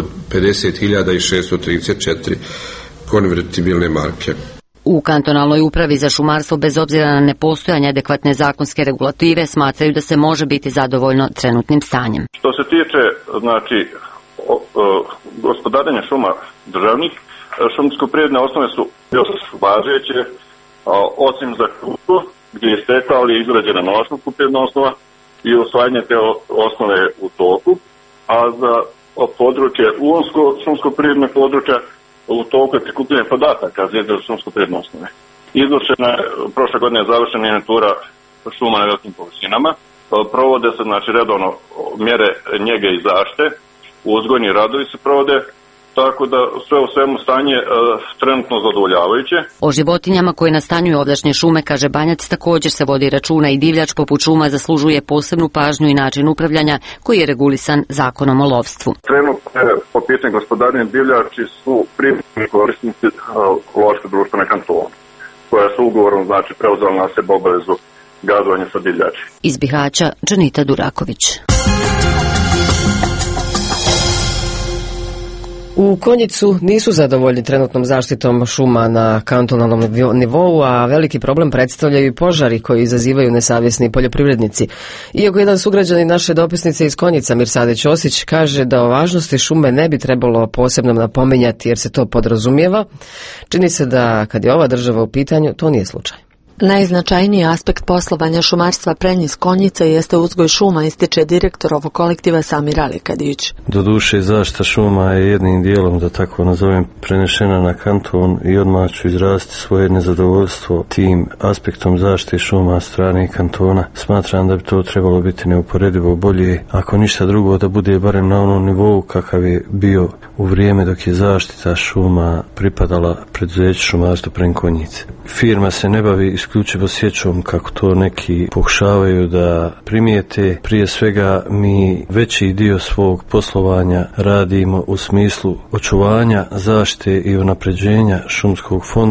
50.634 konvertibilne marke. U kantonalnoj upravi za šumarstvo, bez obzira na nepostojanje adekvatne zakonske regulative, smatraju da se može biti zadovoljno trenutnim stanjem. Što se tiče gospodarenja šuma državnih, šumsko-prirodne osnove su još važeće, osim za Kruško, gdje je stekla, ali je izrađena nova šumsko-prirodna osnova i usvajanje te osnove u toku, a za područje Unsko šumsko-prirodne područja u toku je prikupljanje podataka za izradu šumsko-prirodne osnove. Izvršena je, prošle godine je završena inventura šuma na velikim površinama. Provode se redovno mjere njege i zaštite, uzgojni radovi se provode, tako da sve u svemu stanje trenutno zadovoljavajuće. O životinjama koje nastanjuju ovdašnje šume, kaže Banjac, također se vodi računa i divljač poput šuma zaslužuje posebnu pažnju i način upravljanja koji je regulisan zakonom o lovstvu. Trenutno po pitanju gospodarenja divljači su primarni korisnici lovačkog društva na kantonu, koja su ugovorom preuzela na sebe obavezu gazdovanja sa divljači. Iz Bihaća, Dženita Duraković. U Konjicu nisu zadovoljni trenutnom zaštitom šuma na kantonalnom nivou, a veliki problem predstavljaju i požari koji izazivaju nesavjesni poljoprivrednici. Iako jedan sugrađanin naše dopisnice iz Konjica, Mirsade Ćosić, kaže da o važnosti šume ne bi trebalo posebno napominjati jer se to podrazumijeva, čini se da kad je ova država u pitanju, to nije slučaj. Najznačajniji aspekt poslovanja šumarstva Prenjis Konjice jeste uzgoj šuma, ističe direktor ovog kolektiva Samir Alikadić. Doduše, zaštita šuma je jednim dijelom, da tako nazovem, prenešena na kanton i odmah ću izraziti svoje nezadovoljstvo tim aspektom zaštite šuma strane kantona. Smatram da bi to trebalo biti neuporedivo bolje, ako ništa drugo da bude barem na onom nivou kakav je bio u vrijeme dok je zaštita šuma pripadala preduzeću šumarstva Prenjis Konjice. Firma se ne bavi isključivo sjećom kako to neki pokušavaju da primijete. Prije svega mi veći dio svog poslovanja radimo u smislu očuvanja, zaštite i unapređenja šumskog fonda.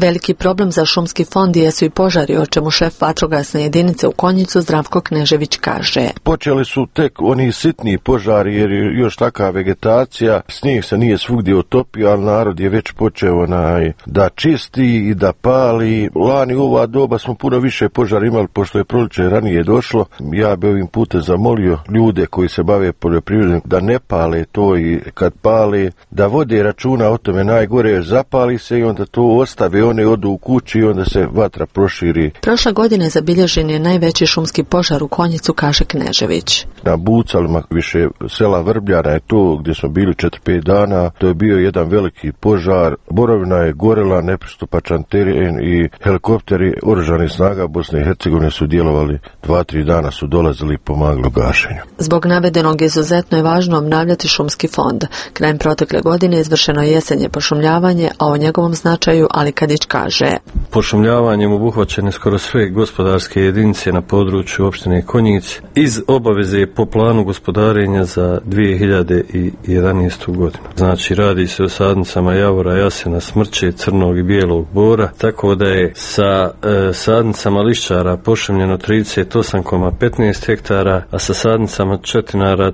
Veliki problem za šumski fond jesu i požari, o čemu šef vatrogasne jedinice u Konjicu Zdravko Knežević kaže. Počeli su tek oni sitni požari jer je još taka vegetacija, snijeg se nije svugdje otopio, ali narod je već počeo da čisti i da pali. Lani u ova doba smo puno više požara imali, pošto je proliče ranije došlo. Ja bi ovim putem zamolio ljude koji se bave poljoprivredom da ne pale to i kad pale, da vode računa o tome. Najgore zapali se i onda to ostave, one odu u kući i onda se vatra proširi. Prošle godine zabilježen je najveći šumski požar u Konjicu, kaže Knežević. Na Bucalima, više sela Vrbljana je to gdje smo bili 4-5 dana. To je bio jedan veliki požar. Borovina je gorela, nepristupačan teren i helikopteri oružanih snaga Bosne i Hercegovine su djelovali 2-3 dana, su dolazili i pomagali u gašenju. Zbog navedenog izuzetno je važno obnavljati šumski fond. Krajem protekle godine izvršeno je jesenje pošumljavanje, a o njegovom značaju Ali Kadić kaže. Pošumljavanjem obuhvaćene skoro sve gospodarske jedinice na području opštine Konjic iz obaveze po planu gospodarenja za 2011. godinu. Znači radi se o sadnicama javora, jasena, smrče, crnog i bijelog bora, tako da je sa sadnicama lišćara pošumljeno 38,15 hektara, a sa sadnicama četinara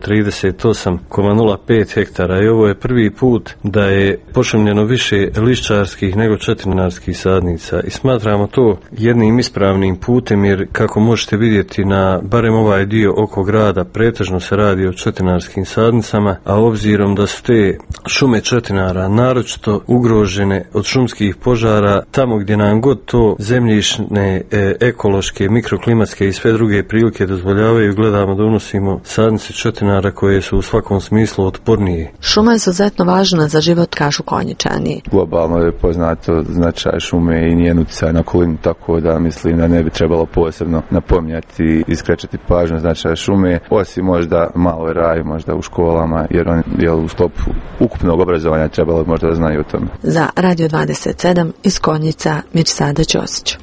38,05 hektara. I ovo je prvi put da je pošumljeno više lišćarskih nego četinarskih sadnica i smatramo to jednim ispravnim putem, jer kako možete vidjeti na barem ovaj dio oko grada pretežno se radi o četinarskim sadnicama, a obzirom da su te šume četinara naročito ugrožene od šumskih požara, tamo gdje nam god to zemljišne, ekološke, mikroklimatske i sve druge prilike dozvoljavaju, gledamo da unosimo sadnice četinara koje su u svakom smislu otpornije. Šuma je izuzetno važna za život, kažu Konjičani. Globalno je poznato značaj šume i njen utjecaj na okolinu, tako da mislim da ne bi trebalo posebno napominjati i skrećati pažnju značaj šume, osim možda malo raju, možda u školama, jer oni u sklopu ukupnog obrazovanja trebalo možda da znaju o tome. Za Radio 27 iz Konjica, Mirsada Ćosić.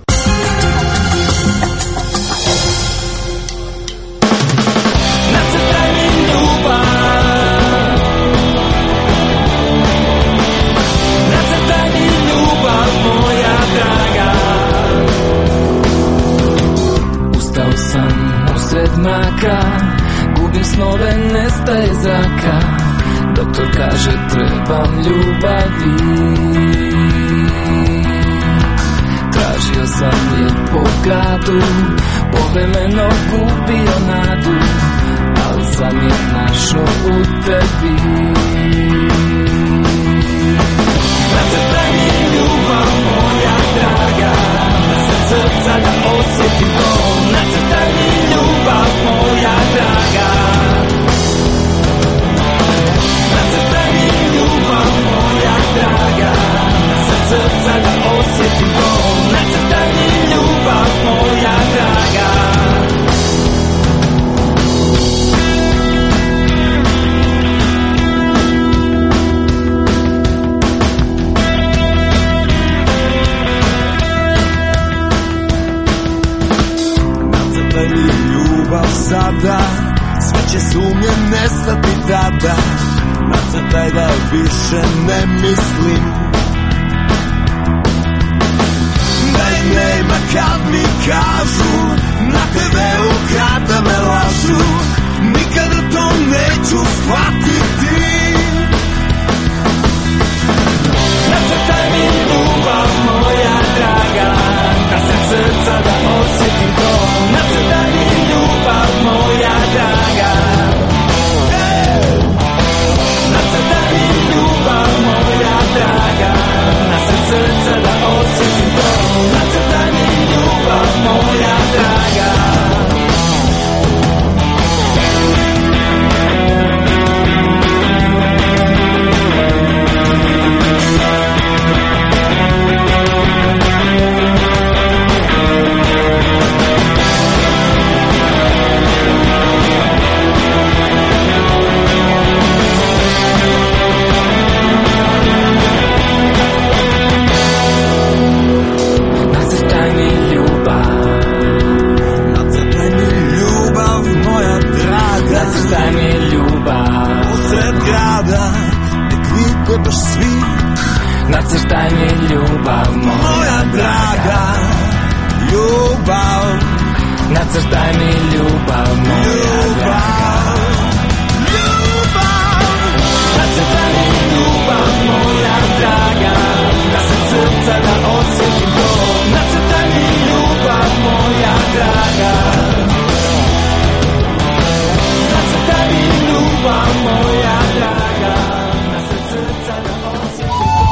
Gubim snove, nestaje zraka. Doktor kaže trebam ljubavi. Tražio sam je po gradu, povremeno gubio nadu, ali sam je našao u tebi. Nacrtaj mi ljubav moja draga, da se srca da osjetim to. Nacrtaj mi ljubav moja draga, nacrtaj mi ljubav moja draga, da se srca da osjetim to. Nacrtaj mi ljubav moja draga. Nacrtaj mi ljubav sada, sve će sumnje nestati tada. Nacrtaj da više ne mislim, da je nema kad mi kažu na TV-u kada me lažu. Nikada to neću shvatiti. Nacrtaj mi ljubav moja draga, da se srca da osjetim to. Nacrtaj mi ljubav moja draga, nacrtaj mi ljubav moja draga, da se srca da osjetim to. Nacrtaj mi ljubav moja draga. Nacrtaj mi ljubav usred grada, nek niko baš svi nacrtaj mi ljubav moja draga. Ljubav, nacrtaj mi ljubav moja draga. Ljubav, nacrtaj mi ljubav moja draga. Da se srca da osjetim to. Nacrtaj mi ljubav moja draga. Nacrtaj mi ljubav moja draga. Da se srca da osjetim to.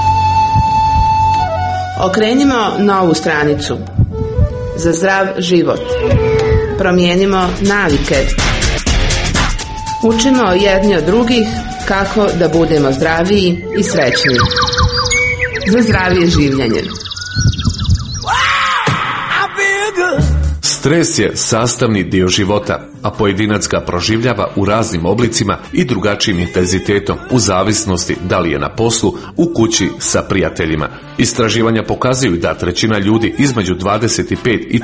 Okrenimo novu stranicu. Za zdrav život. Promijenimo navike. Učimo jedni od drugih kako da budemo zdraviji i srećniji. Za zdravije življenje. Stres je sastavni dio života, a pojedinac ga proživljava u raznim oblicima i drugačijim intenzitetom, u zavisnosti da li je na poslu, u kući, sa prijateljima. Istraživanja pokazuju da 1/3 ljudi između 25 i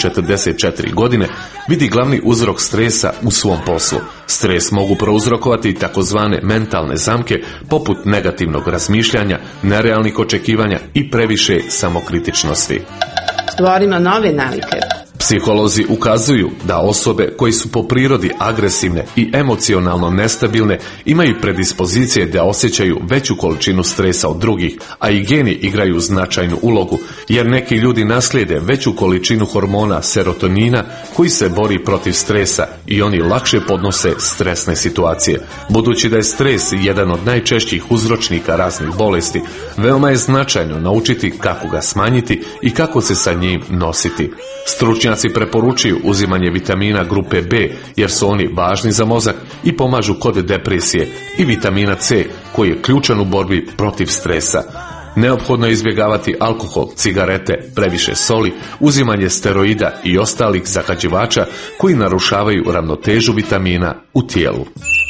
44 godine vidi glavni uzrok stresa u svom poslu. Stres mogu prouzrokovati i takozvane mentalne zamke, poput negativnog razmišljanja, nerealnih očekivanja i previše samokritičnosti. Stvorimo nove navike. Psiholozi ukazuju da osobe koji su po prirodi agresivne i emocionalno nestabilne imaju predispozicije da osjećaju veću količinu stresa od drugih, a i geni igraju značajnu ulogu, jer neki ljudi naslijede veću količinu hormona serotonina koji se bori protiv stresa i oni lakše podnose stresne situacije. Budući da je stres jedan od najčešćih uzročnika raznih bolesti, veoma je značajno naučiti kako ga smanjiti i kako se sa njim nositi. Stručnjaci preporučuju uzimanje vitamina grupe B jer su oni važni za mozak i pomažu kod depresije, i vitamina C koji je ključan u borbi protiv stresa. Neophodno je izbjegavati alkohol, cigarete, previše soli, uzimanje steroida i ostalih zagađivača koji narušavaju ravnotežu vitamina u tijelu.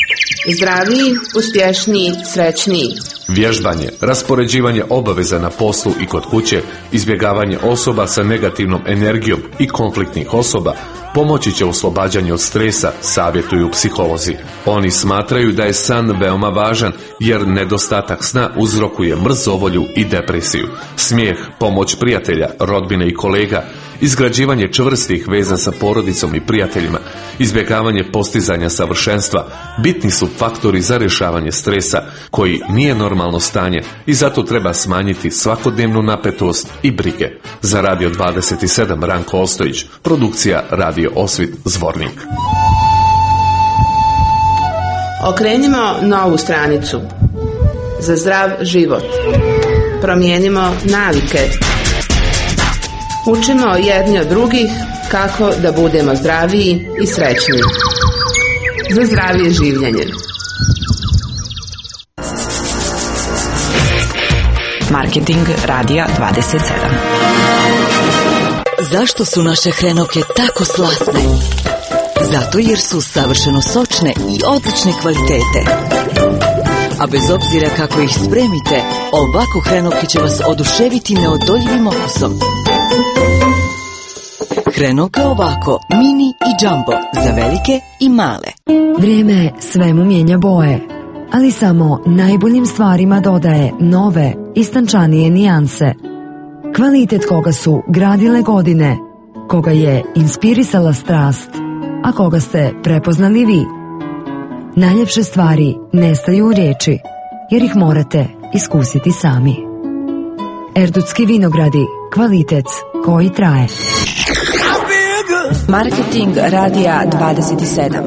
Zdraviji, uspješniji, srećniji. Vježbanje, raspoređivanje obaveza na poslu i kod kuće, izbjegavanje osoba sa negativnom energijom i konfliktnih osoba pomoći će u oslobađanju od stresa, savjetuju psiholozi. Oni smatraju da je san veoma važan jer nedostatak sna uzrokuje mrzovolju i depresiju. Smijeh, pomoć prijatelja, rodbine i kolega, izgrađivanje čvrstih veza sa porodicom i prijateljima, izbjegavanje postizanja savršenstva bitni su faktori za rješavanje stresa koji nije normalno stanje i zato treba smanjiti svakodnevnu napetost i brige. Za Radio 27 Ranko Ostojić, produkcija Radio Osvit Zvornik. Okrenimo novu stranicu. Za zdrav život. Promijenimo navike. Učimo jedni od drugih kako da budemo zdraviji i srećniji. Za zdravije življenje. Marketing Radija 27. Zašto su naše hrenovke tako slatne? Zato jer su savršeno sočne i odlične kvalitete. A bez obzira kako ih spremite, ovako hrenovke će vas oduševiti neodoljivim okusom. Hrenovka ovako, mini i jumbo, za velike i male. Vrijeme svemu mijenja boje, ali samo najboljim stvarima dodaje nove, istančanije nijanse. Kvalitet koga su gradile godine, koga je inspirisala strast, a koga ste prepoznali vi. Najljepše stvari nestaju u riječi, jer ih morate iskusiti sami. Erdutski vinogradi, kvalitet koji traje. Marketing Radija 27.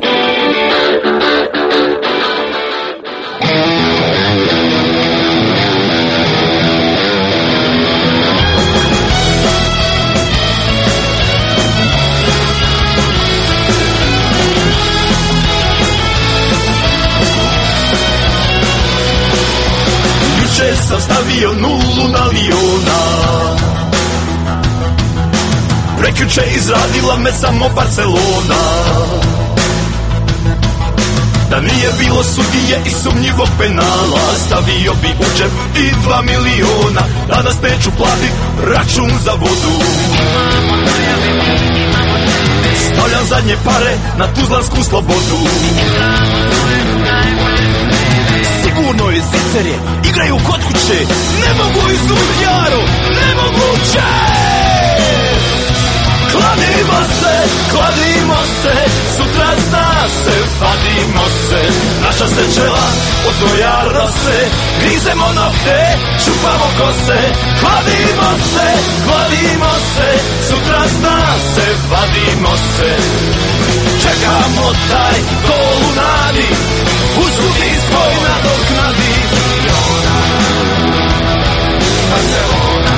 Jučer sam stavio nulu na Liona, prekjuče izradila me samo Barcelona. Da nije bilo sudije i sumnjivog penala, stavio bi u džep i 2 miliona. Danas neću platit račun za vodu, stavljam zadnje pare na tuzlansku slobodu. Burnoj zicerje igraju kod kuće, ne mogu izgubiti jaru, nemoguće. Kladimo se, sutra zna se, vadimo se. Naša se čela od znoja rose, grizemo nokte, čupamo kose. Kladimo se, sutra zna se, vadimo se. Čekamo taj gol u nadi, uslugi svoj nadoknadi. Barcelona,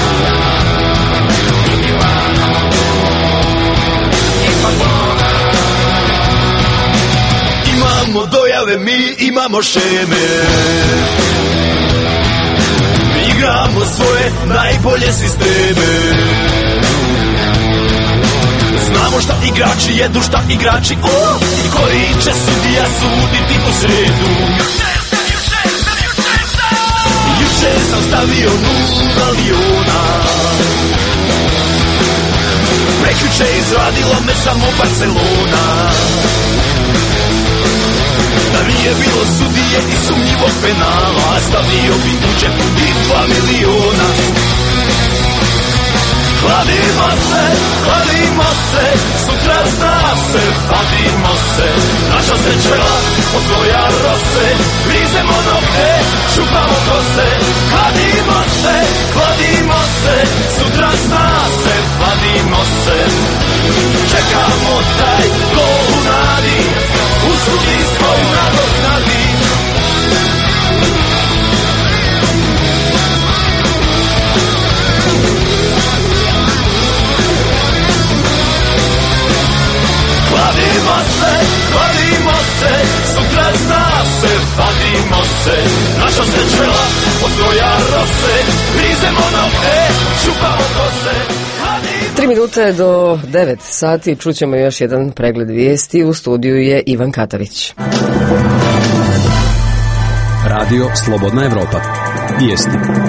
imamo dojave, mi imamo šeme. Mi igramo svoje najbolje sisteme. Znamo šta igrači jedu, šta igrači i koji će sudija suditi u sredu. Juče sam stavio 0 milijuna, prekjuče izradilo me samo Barcelona. Da nije bilo sudije i sumnjivog penala, stavio bi u džep i 2 miliona. Hladimo se, sutra zna se, vadimo se. Naša se čela od znoja rose, grizemo nokte, čupamo kose. Hladimo se, sutra zna se, vadimo se. Čekamo taj gol u nadi, uslugi svoju nadoknadi. Kladimo se, sutra zna se, vadimo se. Naša se čela od znoja rose, grizemo nokte, čupamo kose. 3 minute do 9 sati čućemo još jedan pregled vijesti. U studiju je Ivan Katavić. Radio Slobodna Evropa. Vijesti.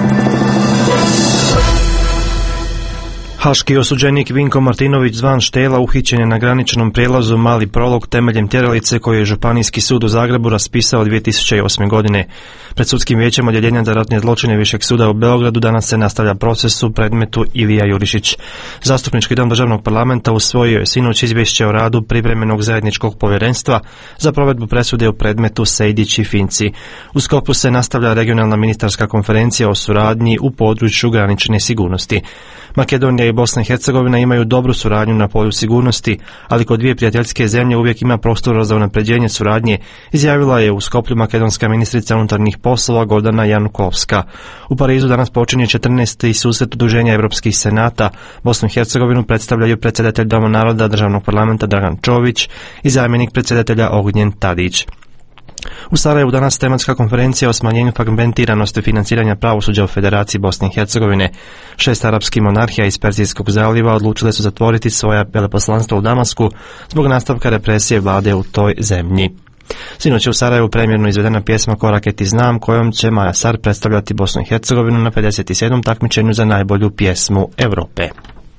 Haški osuđenik Vinko Martinović zvan Štela uhićen je na graničnom prijelazu Mali Prolog temeljem tjeralice koju je Županijski sud u Zagrebu raspisao 2008. godine. Pred sudskim vijećem odjeljenja za ratne zločine Višeg suda u Beogradu danas se nastavlja proces u predmetu Ilija Jurišić. Zastupnički dom državnog parlamenta usvojio je sinoć izvješće o radu privremenog zajedničkog povjerenstva za provedbu presude u predmetu Sejdić i Finci. U sklopu se nastavlja regionalna ministarska konferencija o suradnji u području granične sigurnosti. Makedonija i Bosna i Hercegovina imaju dobru suradnju na polju sigurnosti, ali kod dvije prijateljske zemlje uvijek ima prostora za unapređenje suradnje, izjavila je u Skoplju makedonska ministrica unutarnjih poslova Gordana Janukovska. U Parizu danas počinje 14. susret Udruženja Evropskih senata. Bosnu i Hercegovinu predstavljaju predsjedatelj Doma naroda državnog parlamenta Dragan Čović i zamjenik predsjedatelja Ognjen Tadić. U Sarajevu danas tematska konferencija o smanjenju fragmentiranosti financiranja pravosuđa u Federaciji Bosne i Hercegovine. 6 arapskih monarhija iz Perzijskog zaliva odlučile su zatvoriti svoja veleposlanstva u Damasku zbog nastavka represije vlade u toj zemlji. Sinoć je u Sarajevu premjerno izvedena pjesma Korake ti znam, kojom će Maja Sar predstavljati Bosnu i Hercegovinu na 57. takmičenju za najbolju pjesmu Europe.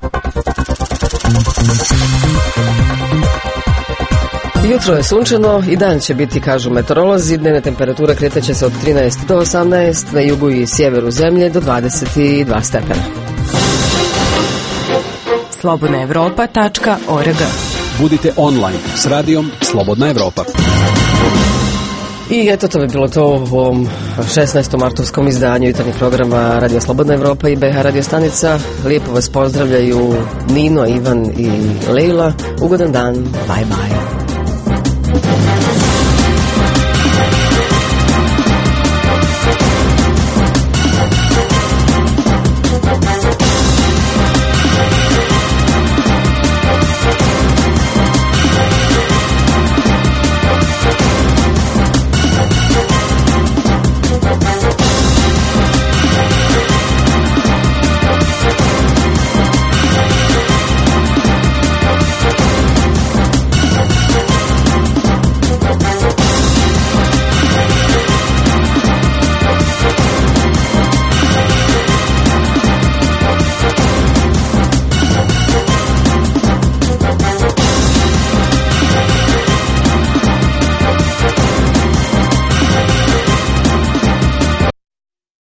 Jutro je sunčano i dan će biti, kažu meteorolozi. Dnevne temperature kretaće se od 13 do 18, na jugu i sjeveru zemlje do 22 stepena. slobodnaevropa.org. Budite online s radijom Slobodna Evropa. I eto, to bi bilo to u ovom 16. martovskom izdanju jutarnjeg programa Radio Slobodna Evropa i BH Radio stanica. Lijepo vas pozdravljaju Nino, Ivan i Lejla. Ugodan dan, bye bye.